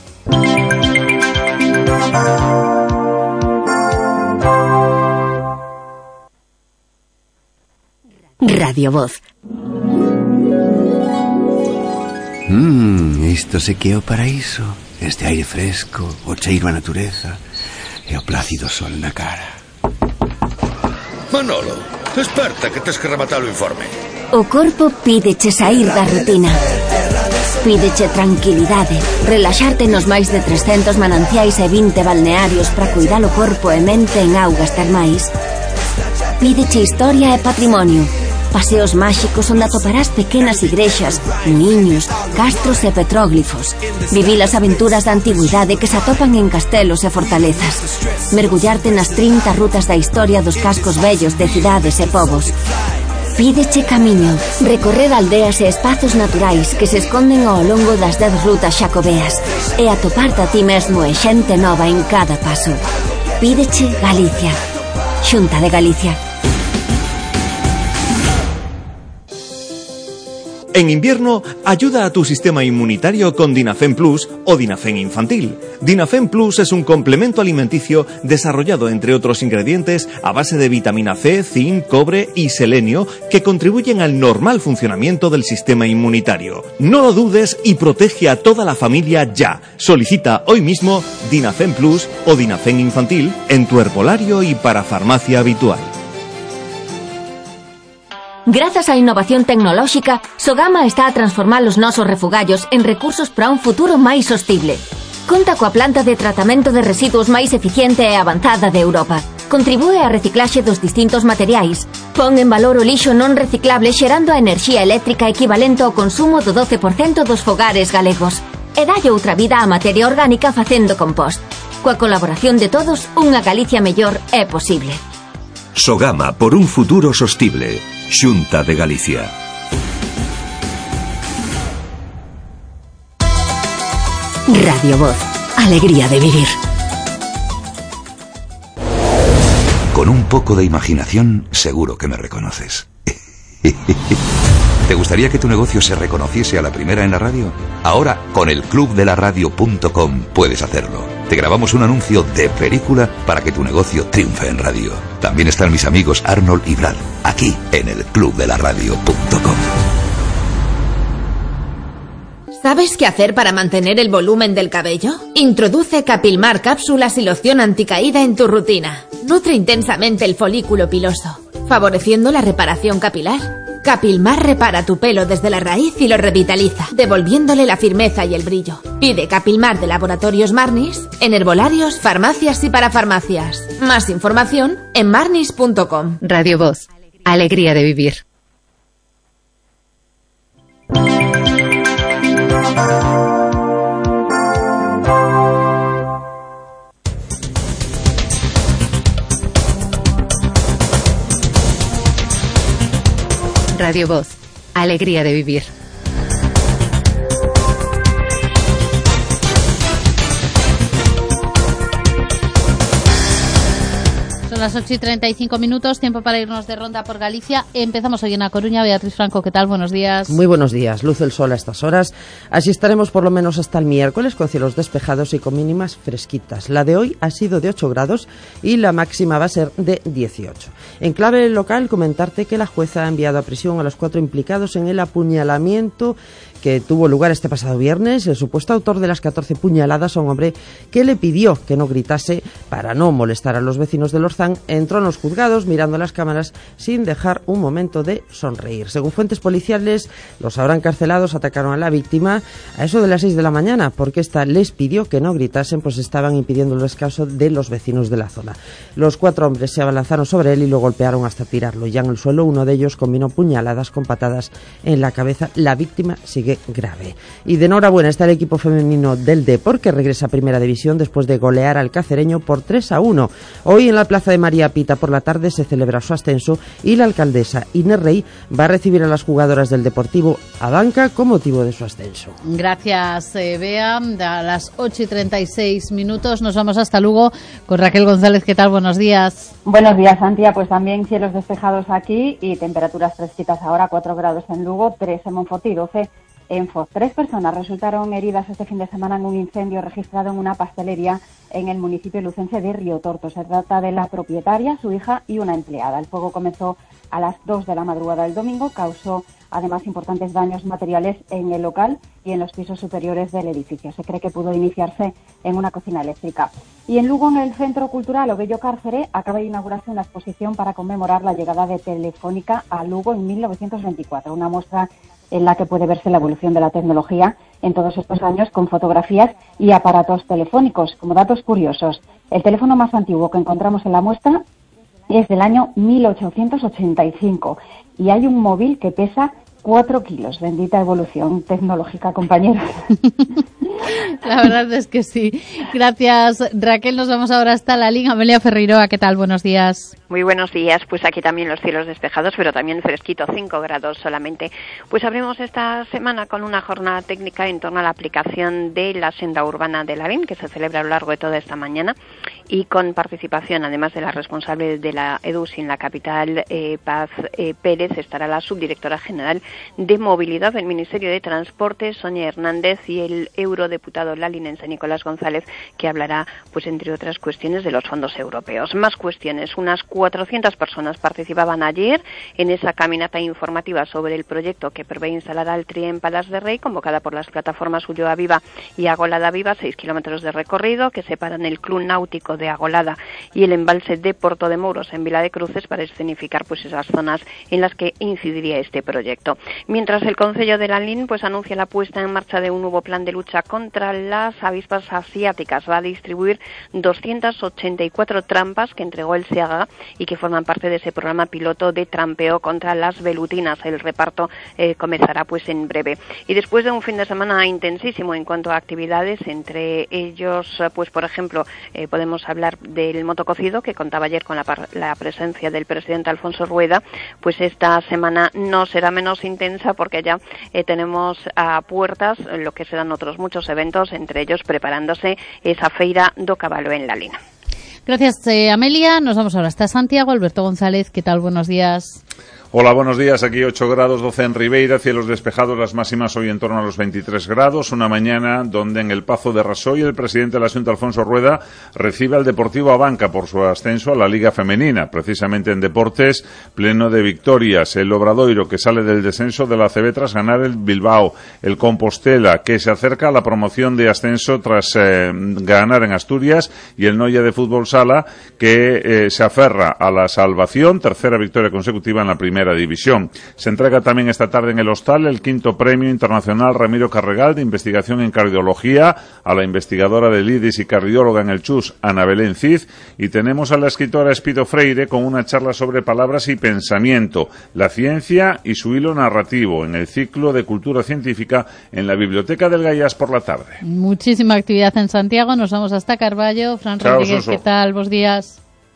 Speaker 1: Radio Voz.
Speaker 9: Isto se que é o paraíso. Este aire fresco, o cheiro a natureza e o plácido sol na cara.
Speaker 10: Manolo, desperta que tes que rematar o informe.
Speaker 11: O corpo pídeche sair da rutina. Pídeche tranquilidade, relaxarte nos máis de 300 mananciais e 20 balnearios para cuidar o corpo e mente en augas termais. Pídeche historia e patrimonio. Paseos máxicos onde atoparás pequenas igrexas, muiños, castros e petróglifos. Vivir as aventuras da antigüidade que se atopan en castelos e fortalezas. Mergullarte nas 30 rutas da historia dos cascos vellos de cidades e povos. Pídeche camiño, recorrer aldeas e espazos naturais que se esconden ao longo das 10 rutas xacobeas e atoparte a ti mesmo e xente nova en cada paso. Pídeche Galicia. Xunta de Galicia.
Speaker 12: En invierno, ayuda a tu sistema inmunitario con Dinafen Plus o Dinafen Infantil. Dinafen Plus es un complemento alimenticio desarrollado, entre otros ingredientes, a base de vitamina C, zinc, cobre y selenio que contribuyen al normal funcionamiento del sistema inmunitario. No lo dudes y protege a toda la familia ya. Solicita hoy mismo Dinafen Plus o Dinafen Infantil en tu herbolario y para farmacia habitual.
Speaker 11: Grazas á innovación tecnolóxica, Sogama está a transformar os nosos refugallos en recursos para un futuro máis sostible. Conta coa planta de tratamento de residuos máis eficiente e avanzada de Europa. Contribúe á reciclaxe dos distintos materiais. Pon en valor o lixo non reciclable xerando a enerxía eléctrica equivalente ao consumo do 12% dos fogares galegos. E dalle outra vida á materia orgánica facendo compost. Coa colaboración de todos, unha Galicia mellor é posible.
Speaker 13: Sogama por un futuro sostible. Xunta de Galicia.
Speaker 1: Radio Voz. Alegría de vivir.
Speaker 13: Con un poco de imaginación, seguro que me reconoces. ¿Te gustaría que tu negocio se reconociese a la primera en la radio? Ahora, con el clubdelaradio.com puedes hacerlo. Te grabamos un anuncio de película para que tu negocio triunfe en radio. También están mis amigos Arnold y Brad, aquí en el clubdelaradio.com.
Speaker 14: ¿Sabes qué hacer para mantener el volumen del cabello? Introduce Capilmar cápsulas y loción anticaída en tu rutina. Nutre intensamente el folículo piloso, favoreciendo la reparación capilar. Capilmar repara tu pelo desde la raíz y lo revitaliza, devolviéndole la firmeza y el brillo. Pide Capilmar de Laboratorios Marnis en herbolarios, farmacias y parafarmacias. Más información en marnis.com.
Speaker 15: Radio Voz. Alegría de vivir. Radio Voz. Alegría de vivir.
Speaker 2: Son las 8:35, tiempo para irnos de ronda por Galicia. Empezamos hoy en A Coruña. Beatriz Franco, ¿qué tal? Buenos días.
Speaker 16: Muy buenos días. Luce el sol a estas horas. Así estaremos por lo menos hasta el miércoles, con cielos despejados y con mínimas fresquitas. La de hoy ha sido de 8 grados y la máxima va a ser de 18. En clave local, comentarte que la jueza ha enviado a prisión a los 4 implicados en el apuñalamiento que tuvo lugar este pasado viernes. El supuesto autor de las 14 puñaladas, un hombre que le pidió que no gritase para no molestar a los vecinos de Lorzán, entró en los juzgados mirando las cámaras sin dejar un momento de sonreír. Según fuentes policiales, los ahora encarcelados atacaron a la víctima a eso de las 6 de la mañana porque ésta les pidió que no gritasen, pues estaban impidiendo el descanso de los vecinos de la zona. Los 4 hombres se abalanzaron sobre él y lo golpearon hasta tirarlo. Ya en el suelo, uno de ellos combinó puñaladas con patadas en la cabeza. La víctima sigue grave. Y de enhorabuena está el equipo femenino del Depor, que regresa a Primera División después de golear al Cacereño por 3-1. Hoy en la Plaza de María Pita por la tarde se celebra su ascenso y la alcaldesa Inés Rey va a recibir a las jugadoras del Deportivo Abanca con motivo de su ascenso.
Speaker 2: Gracias, Bea. A las 8:36 nos vamos hasta Lugo con Raquel González. ¿Qué tal? Buenos días.
Speaker 17: Buenos días, Santia. Pues también cielos despejados aquí y temperaturas fresquitas ahora, 4 grados en Lugo, 3 en Monforte y 12 en Foz. 3 personas resultaron heridas este fin de semana en un incendio registrado en una pastelería en el municipio lucense de Riotorto. Se trata de la propietaria, su hija y una empleada. El fuego comenzó a las 2 de la madrugada del domingo, causó además importantes daños materiales en el local y en los pisos superiores del edificio. Se cree que pudo iniciarse en una cocina eléctrica. Y en Lugo, en el Centro Cultural Obello Cárcere, acaba de inaugurarse una exposición para conmemorar la llegada de Telefónica a Lugo en 1924, una muestra en la que puede verse la evolución de la tecnología en todos estos años con fotografías y aparatos telefónicos. Como datos curiosos, el teléfono más antiguo que encontramos en la muestra es del año 1885 y hay un móvil que pesa 4 kilos. Bendita evolución tecnológica, compañeros.
Speaker 2: La verdad es que sí. Gracias, Raquel. Nos vamos ahora hasta la línea. Amelia Ferreiroa, ¿qué tal? Buenos días.
Speaker 18: Muy buenos días. Pues aquí también los cielos despejados, pero también fresquito, 5 grados solamente. Pues abrimos esta semana con una jornada técnica en torno a la aplicación de la senda urbana de Lavín, que se celebra a lo largo de toda esta mañana, y con participación, además de la responsable de la EDUSI en la capital, Paz Pérez, estará la subdirectora general de Movilidad del Ministerio de Transporte, Sonia Hernández, y el eurodeputado lalinense Nicolás González, que hablará, pues entre otras cuestiones, de los fondos europeos. Más cuestiones. Unas 400 personas participaban ayer en esa caminata informativa sobre el proyecto que prevé instalar al Trie en Palas de Rey, convocada por las plataformas Ulloa Viva y Agolada Viva, 6 kilómetros de recorrido que separan el Club Náutico de Agolada y el embalse de Porto de Mouros en Vila de Cruces para escenificar pues esas zonas en las que incidiría este proyecto. Mientras el Concello de Lalín pues anuncia la puesta en marcha de un nuevo plan de lucha contra las avispas asiáticas. Va a distribuir 284 trampas que entregó el SEAGA y que forman parte de ese programa piloto de trampeo contra las velutinas. El reparto comenzará pues en breve. Y después de un fin de semana intensísimo en cuanto a actividades, entre ellos pues por ejemplo podemos hablar del motococido, que contaba ayer con la presencia del presidente Alfonso Rueda, pues esta semana no será menos intensa porque ya tenemos a puertas lo que serán otros muchos eventos, entre ellos preparándose esa Feira do Cabalo en Lalín.
Speaker 2: Gracias, Amelia. Nos vamos ahora hasta Santiago. Alberto González, ¿qué tal? Buenos días.
Speaker 19: Hola, buenos días. Aquí 8 grados, 12 en Ribeira, cielos despejados, las máximas hoy en torno a los 23 grados. Una mañana donde en el Pazo de Rasoy el presidente de la Xunta, Alfonso Rueda, recibe al Deportivo Abanca por su ascenso a la Liga Femenina. Precisamente en deportes, pleno de victorias. El Obradoiro, que sale del descenso de la ACB tras ganar el Bilbao. El Compostela, que se acerca a la promoción de ascenso tras ganar en Asturias. Y el Noia de Fútbol Sala, que se aferra a la salvación. Tercera victoria consecutiva en la primera división. Se entrega también esta tarde en el Hostal el 5º Premio Internacional Ramiro Carregal de Investigación en Cardiología a la investigadora del IDIS y cardióloga en el CHUS, Ana Belén Cid, y tenemos a la escritora Espido Freire con una charla sobre palabras y pensamiento, la ciencia y su hilo narrativo en el ciclo de cultura científica en la Biblioteca del Gaiás por la tarde.
Speaker 2: Muchísima actividad en Santiago, nos vamos hasta Carballo. Fran Rodríguez, ¿qué tal? Buenos días.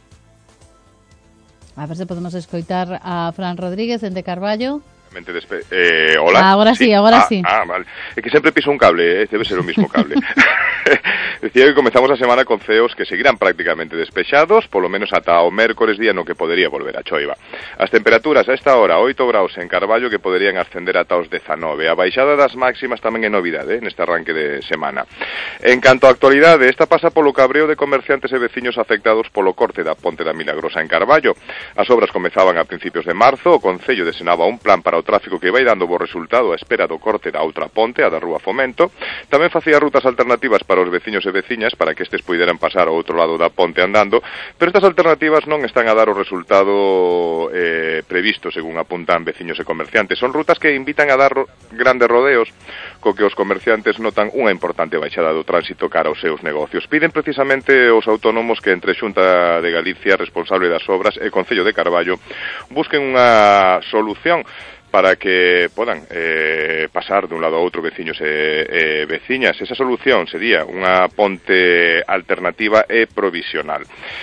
Speaker 2: A ver se podemos escoitar a Fran Rodríguez dende Carballo.
Speaker 20: Hola.
Speaker 2: Agora sí.
Speaker 20: Vale. É que sempre piso un cable, debe ser o mismo cable. Decía que comezamos a semana con ceos que seguirán prácticamente despexados, polo menos ata o mércores día no que podería volver a choiva. As temperaturas a esta hora, 8 graus en Carballo, que poderían ascender ata os 19. A baixada das máximas tamén é novidade, neste arranque de semana. En canto á actualidade, esta pasa polo cabreo de comerciantes e veciños afectados polo corte da Ponte da Milagrosa en Carballo. As obras comezaban a principios de marzo, o Concello desenaba un plan para o tráfico que vai dando bo resultado á espera do corte da outra ponte, a da Rúa Fomento. Tamén facía rutas alternativas para os veciños e veciñas para que estes puideran pasar ao outro lado da ponte andando, pero estas alternativas non están a dar o resultado previsto, según apuntan veciños e comerciantes. Son rutas que invitan a dar grandes rodeos, co que os comerciantes notan unha importante baixada do tránsito cara aos seus negocios. Piden precisamente os autónomos que entre Xunta de Galicia, responsable das obras, e Concello de Carballo busquen unha solución para que podan pasar de un lado a outro veciños e veciñas. Esa solución sería unha ponte alternativa e provisional.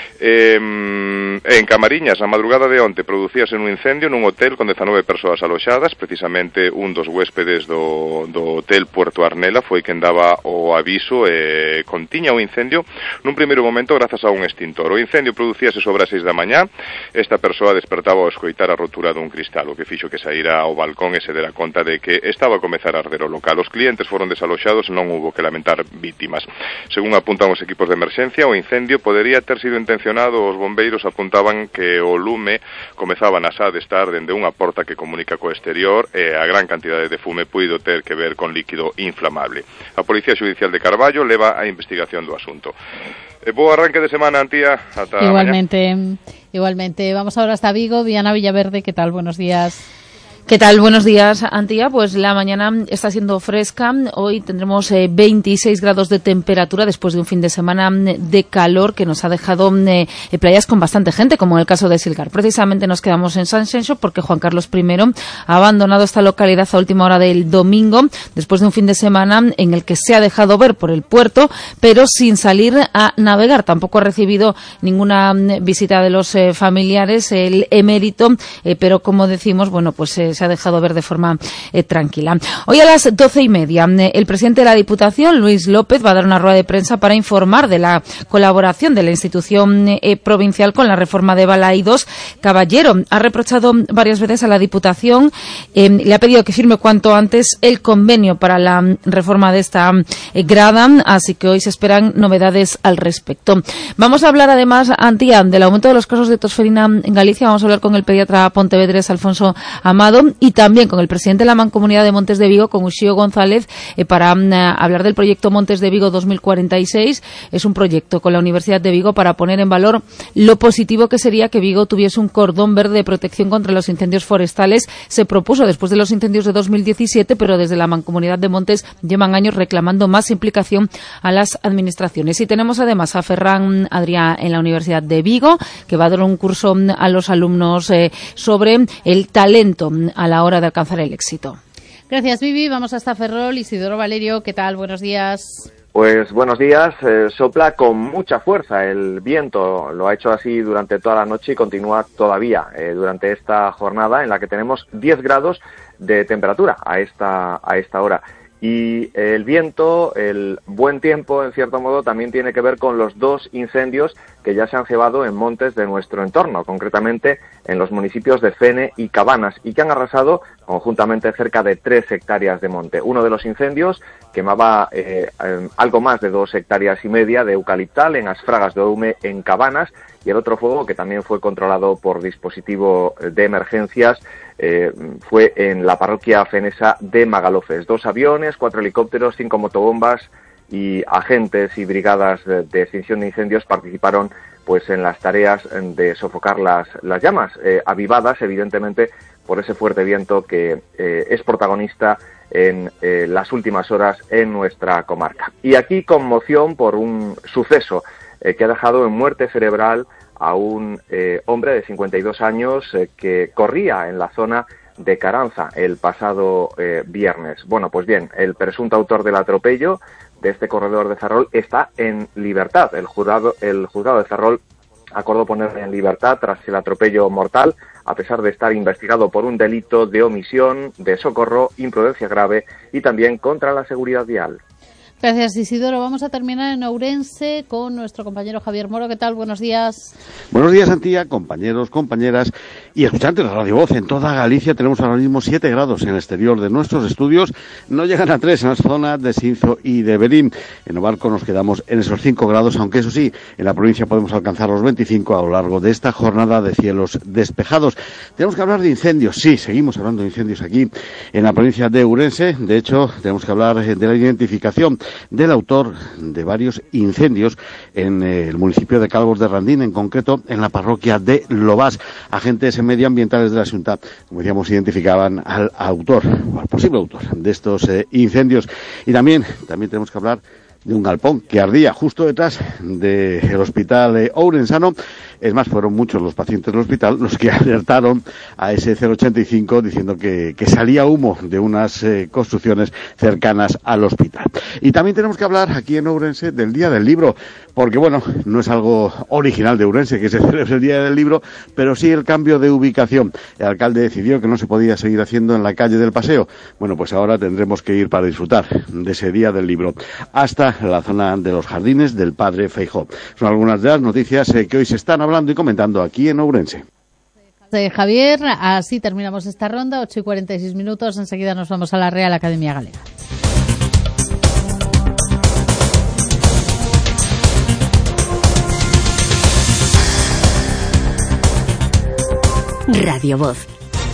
Speaker 20: En Camariñas, na madrugada de onte, producíase un incendio nun hotel con 19 persoas aloxadas. Precisamente un dos huéspedes do hotel Puerto Arnela foi quen daba o aviso e contiña o incendio nun primeiro momento grazas a un extintor. O incendio producíase sobre as 6 da mañá. Esta persoa despertaba ao escoitar a rotura dun cristal, o que fixo que saíra ao balcón e se dera conta de que estaba a comezar a arder o local. Os clientes foron desaloxados, non hubo que lamentar vítimas. Según apuntan os equipos de emerxencia, o incendio podería ter sido intencionado. Os bombeiros apuntaban que o lume comezaba nas a de estar dende unha porta que comunica co exterior e a gran cantidade de fume puido ter que ver con líquido inflamable. A Policía Xudicial de Carballo leva a investigación do asunto. Bo arranque de semana, Antía.
Speaker 2: Igualmente. Vamos ahora hasta Vigo. Viana Villaverde, ¿qué tal? Buenos días.
Speaker 21: ¿Qué tal? Buenos días, Antía. Pues la mañana está siendo fresca. Hoy tendremos 26 grados de temperatura después de un fin de semana de calor que nos ha dejado playas con bastante gente, como en el caso de Silgar. Precisamente nos quedamos en Sanxenxo porque Juan Carlos I ha abandonado esta localidad a última hora del domingo, después de un fin de semana en el que se ha dejado ver por el puerto, pero sin salir a navegar. Tampoco ha recibido ninguna visita de los familiares, el emérito, pero como decimos, bueno, pues se ha dejado ver de forma tranquila. Hoy a las 12:30, el presidente de la Diputación, Luis López, va a dar una rueda de prensa para informar de la colaboración de la institución provincial con la reforma de Balaidos. Caballero ha reprochado varias veces a la Diputación, le ha pedido que firme cuanto antes el convenio para la reforma de esta grada, así que hoy se esperan novedades al respecto. Vamos a hablar además, Antía, del aumento de los casos de tosferina en Galicia. Vamos a hablar con el pediatra pontevedrés Alfonso Amado y también con el presidente de la Mancomunidad de Montes de Vigo, con Uxío González, para hablar del proyecto Montes de Vigo 2046. Es un proyecto con la Universidad de Vigo para poner en valor lo positivo que sería que Vigo tuviese un cordón verde de protección contra los incendios forestales. Se propuso después de los incendios de 2017, pero desde la Mancomunidad de Montes llevan años reclamando más implicación a las administraciones. Y tenemos además a Ferran Adrià en la Universidad de Vigo, que va a dar un curso a los alumnos sobre el talento a la hora de alcanzar el éxito.
Speaker 2: Gracias, Vivi. Vamos hasta Ferrol. Isidoro Valerio, ¿qué tal? Buenos días.
Speaker 22: Pues buenos días. Sopla con mucha fuerza el viento. Lo ha hecho así durante toda la noche y continúa todavía durante esta jornada en la que tenemos 10 grados de temperatura a esta hora. Y el viento, el buen tiempo, en cierto modo, también tiene que ver con los 2 incendios que ya se han cebado en montes de nuestro entorno, concretamente en los municipios de Fene y Cabanas, y que han arrasado conjuntamente cerca de 3 hectáreas de monte. Uno de los incendios quemaba algo más de 2,5 hectáreas de eucaliptal en As Fragas do Oume, en Cabanas, y el otro fuego, que también fue controlado por dispositivo de emergencias, fue en la parroquia fenesa de Magalofes. 2 aviones, 4 helicópteros, 5 motobombas y agentes y brigadas de extinción de incendios participaron pues en las tareas de sofocar las llamas, avivadas evidentemente por ese fuerte viento que es protagonista en las últimas horas en nuestra comarca. Y aquí conmoción por un suceso que ha dejado en muerte cerebral a un hombre de 52 años que corría en la zona de Caranza el pasado viernes. Bueno, pues bien, el presunto autor del atropello de este corredor de Ferrol está en libertad. El juzgado de Ferrol acordó ponerle en libertad tras el atropello mortal, a pesar de estar investigado por un delito de omisión, de socorro, imprudencia grave y también contra la seguridad vial.
Speaker 2: Gracias, Isidoro. Vamos a terminar en Ourense con nuestro compañero Javier Moro. ¿Qué tal? Buenos días.
Speaker 3: Buenos días, Antía, compañeros, compañeras y escuchantes de Radio Voz. En toda Galicia tenemos ahora mismo 7 grados en el exterior de nuestros estudios. No llegan a 3 en las zonas de Sinzo y de Berín. En Obarco nos quedamos en esos 5 grados, aunque eso sí, en la provincia podemos alcanzar los 25 a lo largo de esta jornada de cielos despejados. Tenemos que hablar de incendios. Sí, seguimos hablando de incendios aquí en la provincia de Ourense. De hecho, tenemos que hablar de la identificación del autor de varios incendios en el municipio de Calvos de Randín, en concreto en la parroquia de Lobás. Agentes medioambientales de la Xunta, como decíamos, identificaban al autor, o al posible autor de estos incendios. Y también tenemos que hablar de un galpón que ardía justo detrás del hospital ourensano. Es más, fueron muchos los pacientes del hospital los que alertaron a ese 085 diciendo que salía humo de unas construcciones cercanas al hospital. Y también tenemos que hablar aquí en Ourense del Día del Libro, porque bueno, no es algo original de Ourense que se celebre el Día del Libro, pero sí el cambio de ubicación. El alcalde decidió que no se podía seguir haciendo en la calle del Paseo. Bueno, pues ahora tendremos que ir para disfrutar de ese Día del Libro hasta la zona de los jardines del Padre Feijóo. Son algunas de las noticias que hoy se están hablando y comentando aquí en Ourense.
Speaker 2: Javier, así terminamos esta ronda, 8:46. Enseguida nos vamos a la Real Academia Galega.
Speaker 1: Radio Voz.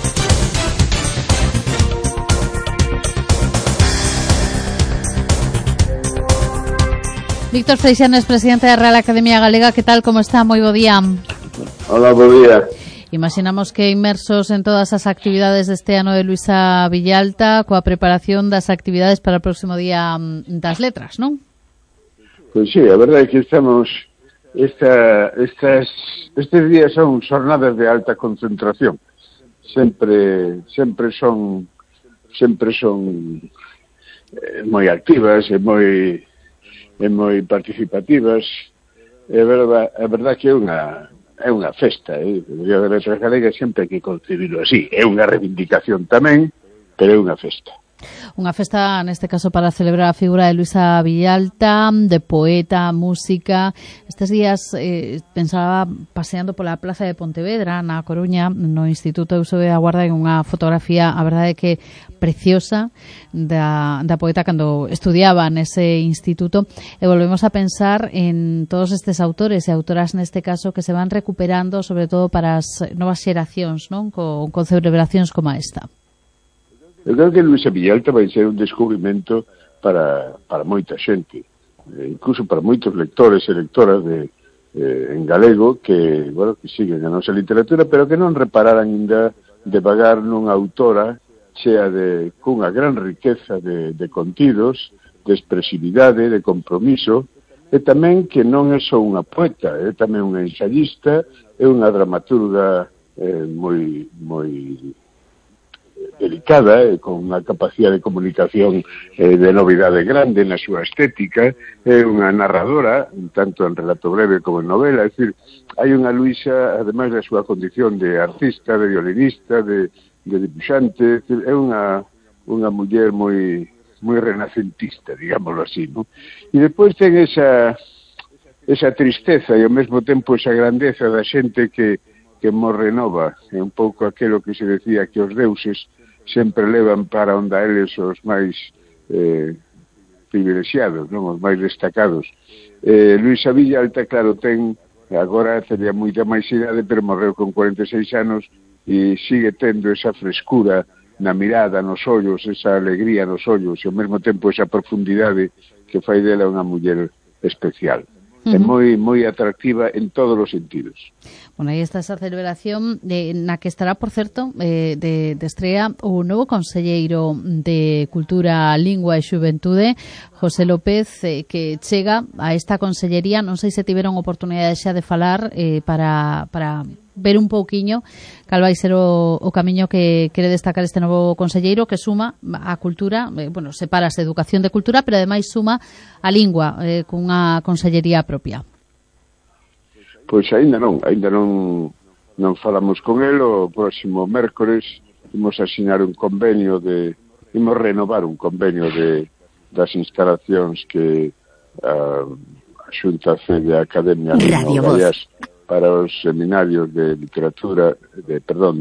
Speaker 2: Víctor Freixanes, presidente da Real Academia Galega, que tal, como está? Moi bo día.
Speaker 4: Hola, bo día.
Speaker 2: Imaginamos que inmersos en todas as actividades deste ano de Luisa Villalta, coa preparación das actividades para o próximo Día das Letras, non?
Speaker 4: Pois sí, a verdade é que estamos estes días son xornadas de alta concentración. Sempre son moi activas e moi participativas. É verdade que é unha festa, o Día das Letras Galegas sempre hai que concebirlo así. É unha reivindicación tamén, pero é unha festa.
Speaker 2: Unha festa, neste caso, para celebrar a figura de Luisa Villalta, de poeta, música. Estes días pensaba paseando pola plaza de Pontevedra, na Coruña, no Instituto Eusebio da Guarda, en unha fotografía, a verdade que preciosa, da poeta cando estudiaba nese instituto, e volvemos a pensar en todos estes autores e autoras, neste caso, que se van recuperando, sobre todo para as novas xeracións, non? Con celebracións como esta.
Speaker 4: Eu creo que Luisa Villalta vai ser un descubrimento para moita xente, incluso para moitos lectores e lectoras en galego que siguen a nosa literatura, pero que non repararan ainda devagar nunha autora chea cunha gran riqueza de contidos, de expresividade, de compromiso, e tamén que non é só unha poeta, é tamén unha ensayista, é unha dramaturga moi delicada, con unha capacidade de comunicación de novidade grande na súa estética, é unha narradora, tanto en relato breve como en novela, é dicir, hai unha Luisa, ademais da súa condición de artista, de violinista, de dibuixante, é unha muller moi renacentista, digámoslo así, ¿no? E depois ten esa tristeza e ao mesmo tempo esa grandeza da xente que mo renova. É un pouco aquilo que se decía que os deuses sempre levan para onde eles os máis privilexiados, non? Os máis destacados. Luisa Villalta, claro, agora tería moita máis idade, pero morreu con 46 anos e sigue tendo esa frescura na mirada, nos ollos, esa alegría nos ollos e ao mesmo tempo esa profundidade que fai dela unha muller especial. É moi atractiva en todos os sentidos.
Speaker 2: Bueno, aí está esa celebración na que estará, por certo, de estrea o novo conselleiro de Cultura, Lingua e Xuventude, José López, que chega a esta consellería. Non sei se tiveron oportunidade xa de falar para ver un pouquiño cal vai ser o camiño que quere destacar este novo conselleiro, que suma a cultura, sepárase educación de cultura, pero ademais suma a lingua cunha consellería propia.
Speaker 4: Pois aínda non falamos con el. O próximo mércores imos asinar un convenio imos renovar un convenio das instalacións que a Xunta cede a Academia
Speaker 1: Radio Voz
Speaker 4: para os seminarios de literatura, de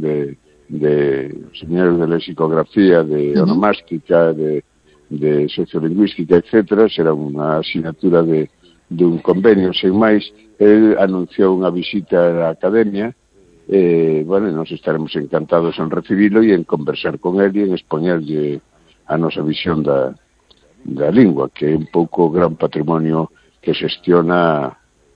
Speaker 4: seminarios de lexicografía, de onomástica, de sociolingüística, etcétera. Será unha asignatura dun convenio, sen máis. El anunciou unha visita á Academia, nos estaremos encantados en recibilo e en conversar con él e en expoñerlle a nosa visión da lingua, que é un pouco o gran patrimonio que xestiona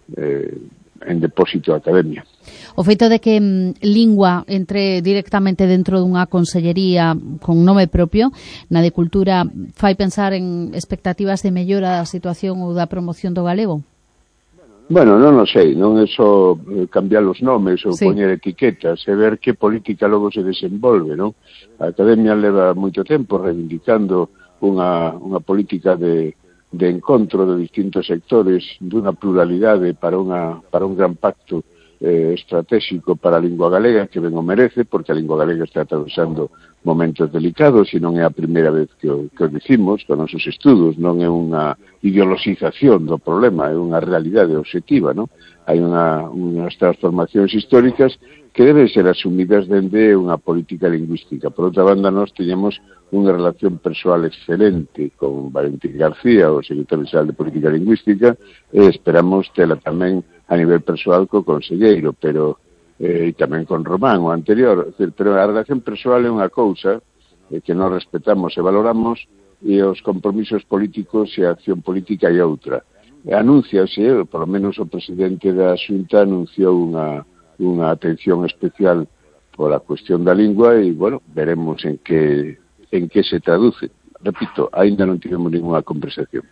Speaker 4: en depósito a Academia.
Speaker 2: O feito de que lingua entre directamente dentro dunha consellería con nome propio, na de Cultura, fai pensar en expectativas de mellora da situación ou da promoción do galego?
Speaker 4: Bueno, non o sei, non é só cambiar os nomes ou poñer etiquetas, é ver que política logo se desenvolve, non? A Academia leva moito tempo reivindicando unha política de encontro de distintos sectores, dunha pluralidade para un gran pacto estratégico para a lingua galega, que ben o merece, porque a lingua galega está atravesando momentos delicados e non é a primeira vez que o dicimos con nosos estudos. Non é unha ideoloxización do problema, é unha realidade objetiva, non? Hai unhas transformacións históricas que deben ser asumidas dende unha política lingüística. Por outra banda, nós teñemos unha relación persoal excelente con Valentín García, o secretario xeral de Política Lingüística, e esperamos tela tamén a nivel persoal co conselleiro, pero e tamén con Román, o anterior. Pero a relación persoal é unha cousa que nós respetamos e valoramos, e os compromisos políticos e a acción política é outra. Anúnciase, por lo menos o presidente da Xunta anunciou unha atención especial por a cuestión da lingua e, veremos en que se traduce. Repito, aínda non tivemos ninguna conversación.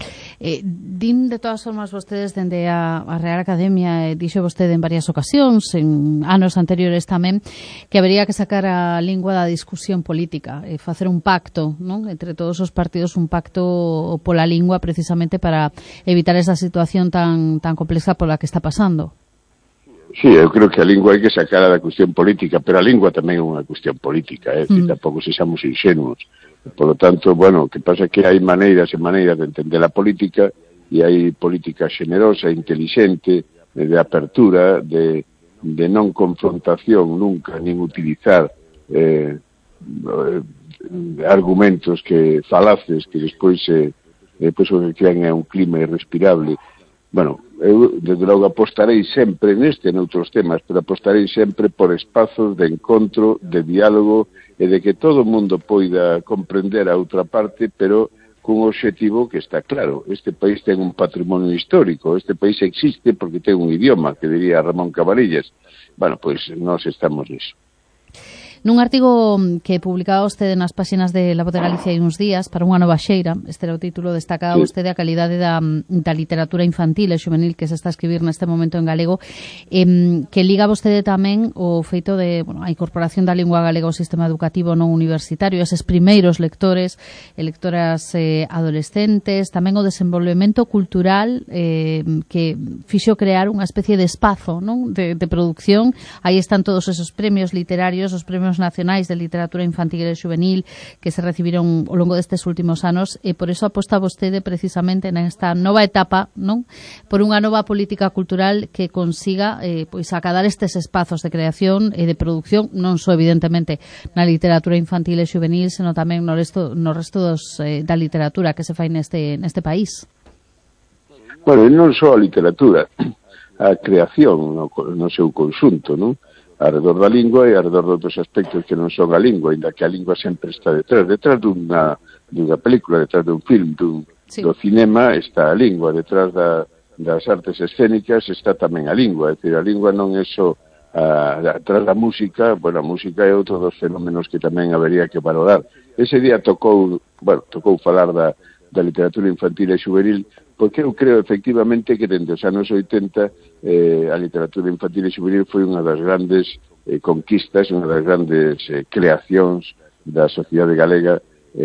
Speaker 2: Din de todas formas vostedes dende a Real Academia, dixo vostede en varias ocasións, en anos anteriores tamén, que habería que sacar a lingua da discusión política, facer un pacto, non? Entre todos os partidos, un pacto pola lingua precisamente para evitar esa situación tan complexa pola que está pasando.
Speaker 4: Sí, eu creo que a lingua hai que sacar da cuestión política, pero a lingua tamén é unha cuestión política, tampouco sexamos ingenuos. Por lo tanto, o que pasa é que hai maneiras e maneiras de entender a política, e hai política xenerosa, intelixente, de apertura, de non confrontación nunca, nin utilizar argumentos falaces que despois o que crean é un clima irrespirable. Eu, desde logo, apostarei sempre neste e noutros temas, pero apostarei sempre por espazos de encontro, de diálogo e de que todo o mundo poida comprender a outra parte, pero cun obxectivo que está claro. Este país ten un patrimonio histórico, este país existe porque ten un idioma, que diría Ramón Cabanillas. Pois nós estamos nisso.
Speaker 2: Nun artigo que publicaba vostede nas páxinas de La Voz de Galicia hai uns días para unha nova xeira, este era o título, destacaba vostede a calidade da literatura infantil e xuvenil que se está a escribir neste momento en galego, que liga vostede tamén o feito de a incorporación da lingua galega ao sistema educativo non universitario, eses primeiros lectores e lectoras adolescentes, tamén o desenvolvemento cultural que fixo crear unha especie de espazo, non? De producción. Aí están todos esos premios literarios, os premios premios nacionais de literatura infantil e juvenil que se recibiron ao longo destes últimos anos, e por eso aposta vostede precisamente nesta nova etapa, non? Por unha nova política cultural que consiga pois acadar estes espazos de creación e de producción, non só evidentemente na literatura infantil e juvenil, senón tamén no resto da literatura que se fai neste país.
Speaker 4: Bueno, non só a literatura, a creación no seu conxunto, non? Arredor da lingua e arredor de outros aspectos que non son a lingua, ainda que a lingua sempre está detrás dunha película, detrás dun film, do cinema está a lingua, detrás das artes escénicas está tamén a lingua, é dicir, a lingua non é só atrás da música, bueno, a música é outro dos fenómenos que tamén habería que valorar. Ese día tocou falar da literatura infantil e juvenil, porque eu creo efectivamente que dende os anos 80 a literatura infantil e juvenil foi unha das grandes conquistas, unha das grandes creacións da sociedade galega,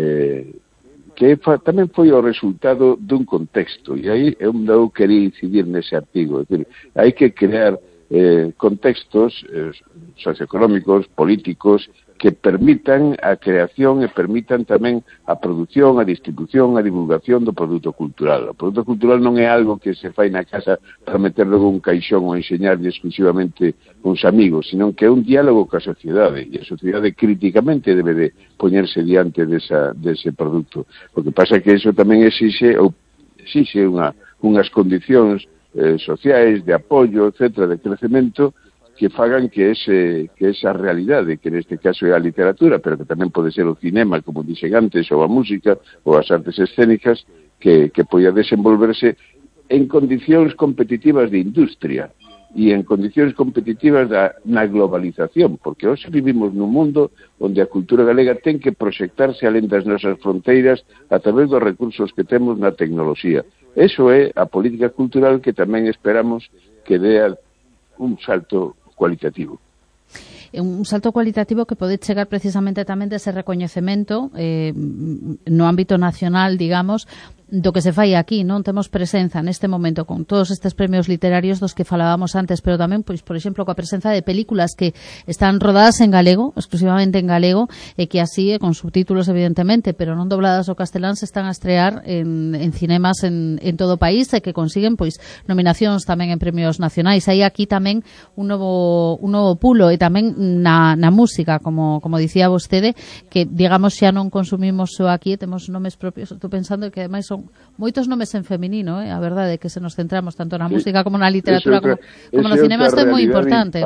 Speaker 4: que tamén foi o resultado dun contexto, e aí eu quería incidir nese artigo, é dicir, hai que crear contextos socioeconómicos, políticos, que permitan a creación e permitan tamén a produción, a distribución, a divulgación do produto cultural. O produto cultural non é algo que se fai na casa para meterlo en un caixón ou enseñarlle exclusivamente uns amigos, senón que é un diálogo coa sociedade, e a sociedade críticamente debe de poñerse diante dese produto. O que pasa é que iso tamén exixe unhas condicións sociais, de apoio, etcétera, de crecemento, que fagan que esa realidade, que neste caso é a literatura, pero que tamén pode ser o cinema, como dixen antes, ou a música, ou as artes escénicas, que poida desenvolverse en condicións competitivas de industria e en condicións competitivas na globalización, porque hoxe vivimos nun mundo onde a cultura galega ten que proxectarse alén das nosas fronteiras a través dos recursos que temos na tecnoloxía. Eso é a política cultural que tamén esperamos que dea un salto cualitativo.
Speaker 2: Un salto cualitativo que pode chegar precisamente tamén dese recoñecemento no ámbito nacional, digamos, do que se fai aquí, non? Temos presenza neste momento con todos estes premios literarios dos que falábamos antes, pero tamén, pois, por exemplo, coa presenza de películas que están rodadas en galego, exclusivamente en galego, e que así, con subtítulos evidentemente, pero non dobladas ao castelán, se están a estrear en cinemas en todo o país, e que consiguen, pois, nominacións tamén en premios nacionais. Hai aquí tamén un novo pulo, e tamén na música, como dicía vostede, que, digamos, xa non consumimos só aquí, temos nomes propios. Estou pensando que, ademais, son moitos nomes en feminino, a verdade é que se nos centramos tanto na música como na literatura como no cinema. Isto é moi importante.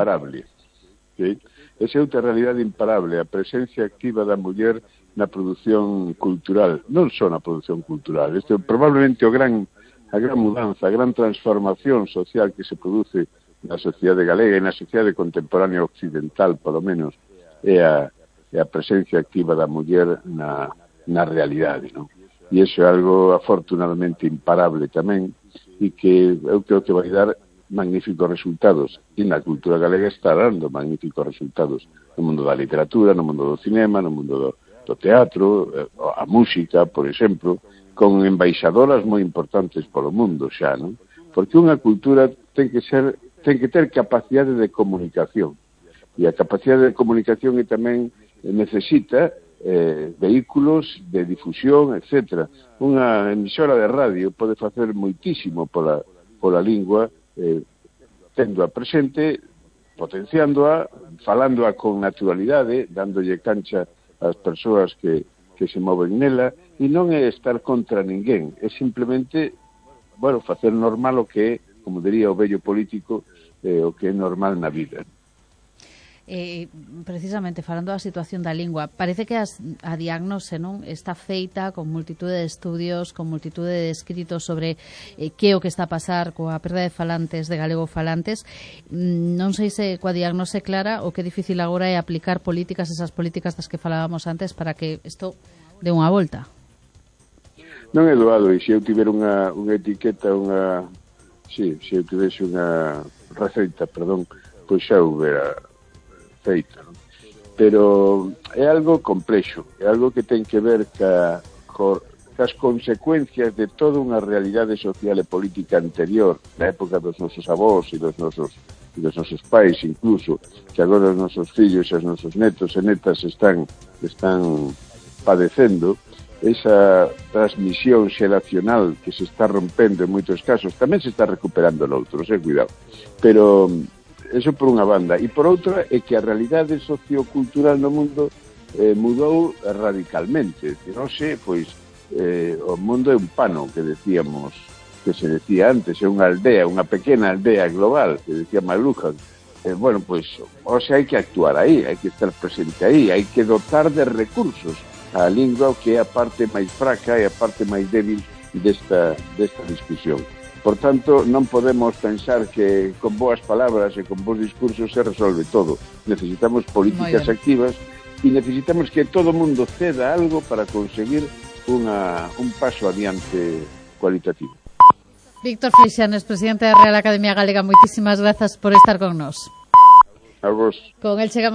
Speaker 4: Sí. Esa é outra realidade imparable, a presencia activa da muller na produción cultural, non só na produción cultural. Isto é probablemente a gran mudanza, a gran transformación social que se produce na sociedade galega e na sociedade contemporánea occidental, polo menos, é a presencia activa da muller na realidade, non? E iso é algo afortunadamente imparable tamén, e que eu creo que vai dar magníficos resultados, e na cultura galega está dando magníficos resultados no mundo da literatura, no mundo do cinema, no mundo do teatro, a música, por exemplo, con embaixadoras moi importantes polo mundo xa, non? Porque unha cultura ten que ter capacidade de comunicación, e a capacidade de comunicación tamén necesita vehículos de difusión, etc. Unha emisora de radio pode facer moitísimo pola lingua, tendoa presente, potenciándoa, falándoa con naturalidade, dándolle cancha ás persoas que se moven nela, e non é estar contra ninguén, é simplemente, facer normal o que é, como diría o vello político, o que é normal na vida.
Speaker 2: Precisamente falando da situación da lingua, parece que a diagnose, non, está feita con multitude de estudios, con multitude de escritos sobre que é o que está a pasar coa perda de falantes, de galego falantes. Non sei se coa diagnose clara o que é difícil agora é aplicar políticas, esas políticas das que falábamos antes, para que isto dé unha volta.
Speaker 4: Non é doado, e se eu tiver unha etiqueta, se eu tivese unha receita, pois xa houbera feita, non? Pero é algo complexo, é algo que ten que ver cas consecuencias de toda unha realidade social e política anterior, na época dos nosos avós e dos nosos dos nosos pais incluso, que agora os nosos fillos e os nosos netos e netas están padecendo, esa transmisión xeracional que se está rompendo en moitos casos, tamén se está recuperando noutros, cuidado. Pero eso por unha banda. E por outra é que a realidade sociocultural no mundo mudou radicalmente. Non sei, pois, o mundo é un pano, que decíamos, que se decía antes, é unha aldea, unha pequena aldea global, que decía McLuhan. Bueno, pois, o sea, hai que actuar aí, hai que estar presente aí, hai que dotar de recursos a lingua, que é a parte máis fraca e a parte máis débil desta discusión. Por tanto, non podemos pensar que con boas palabras e con bons discursos se resolve todo. Necesitamos políticas activas e necesitamos que todo o mundo ceda algo para conseguir un paso adiante cualitativo.
Speaker 2: Víctor Freixanes, presidente da Real Academia Galega, moitísimas grazas por estar con nós.
Speaker 4: A vos.
Speaker 2: Con el chegamos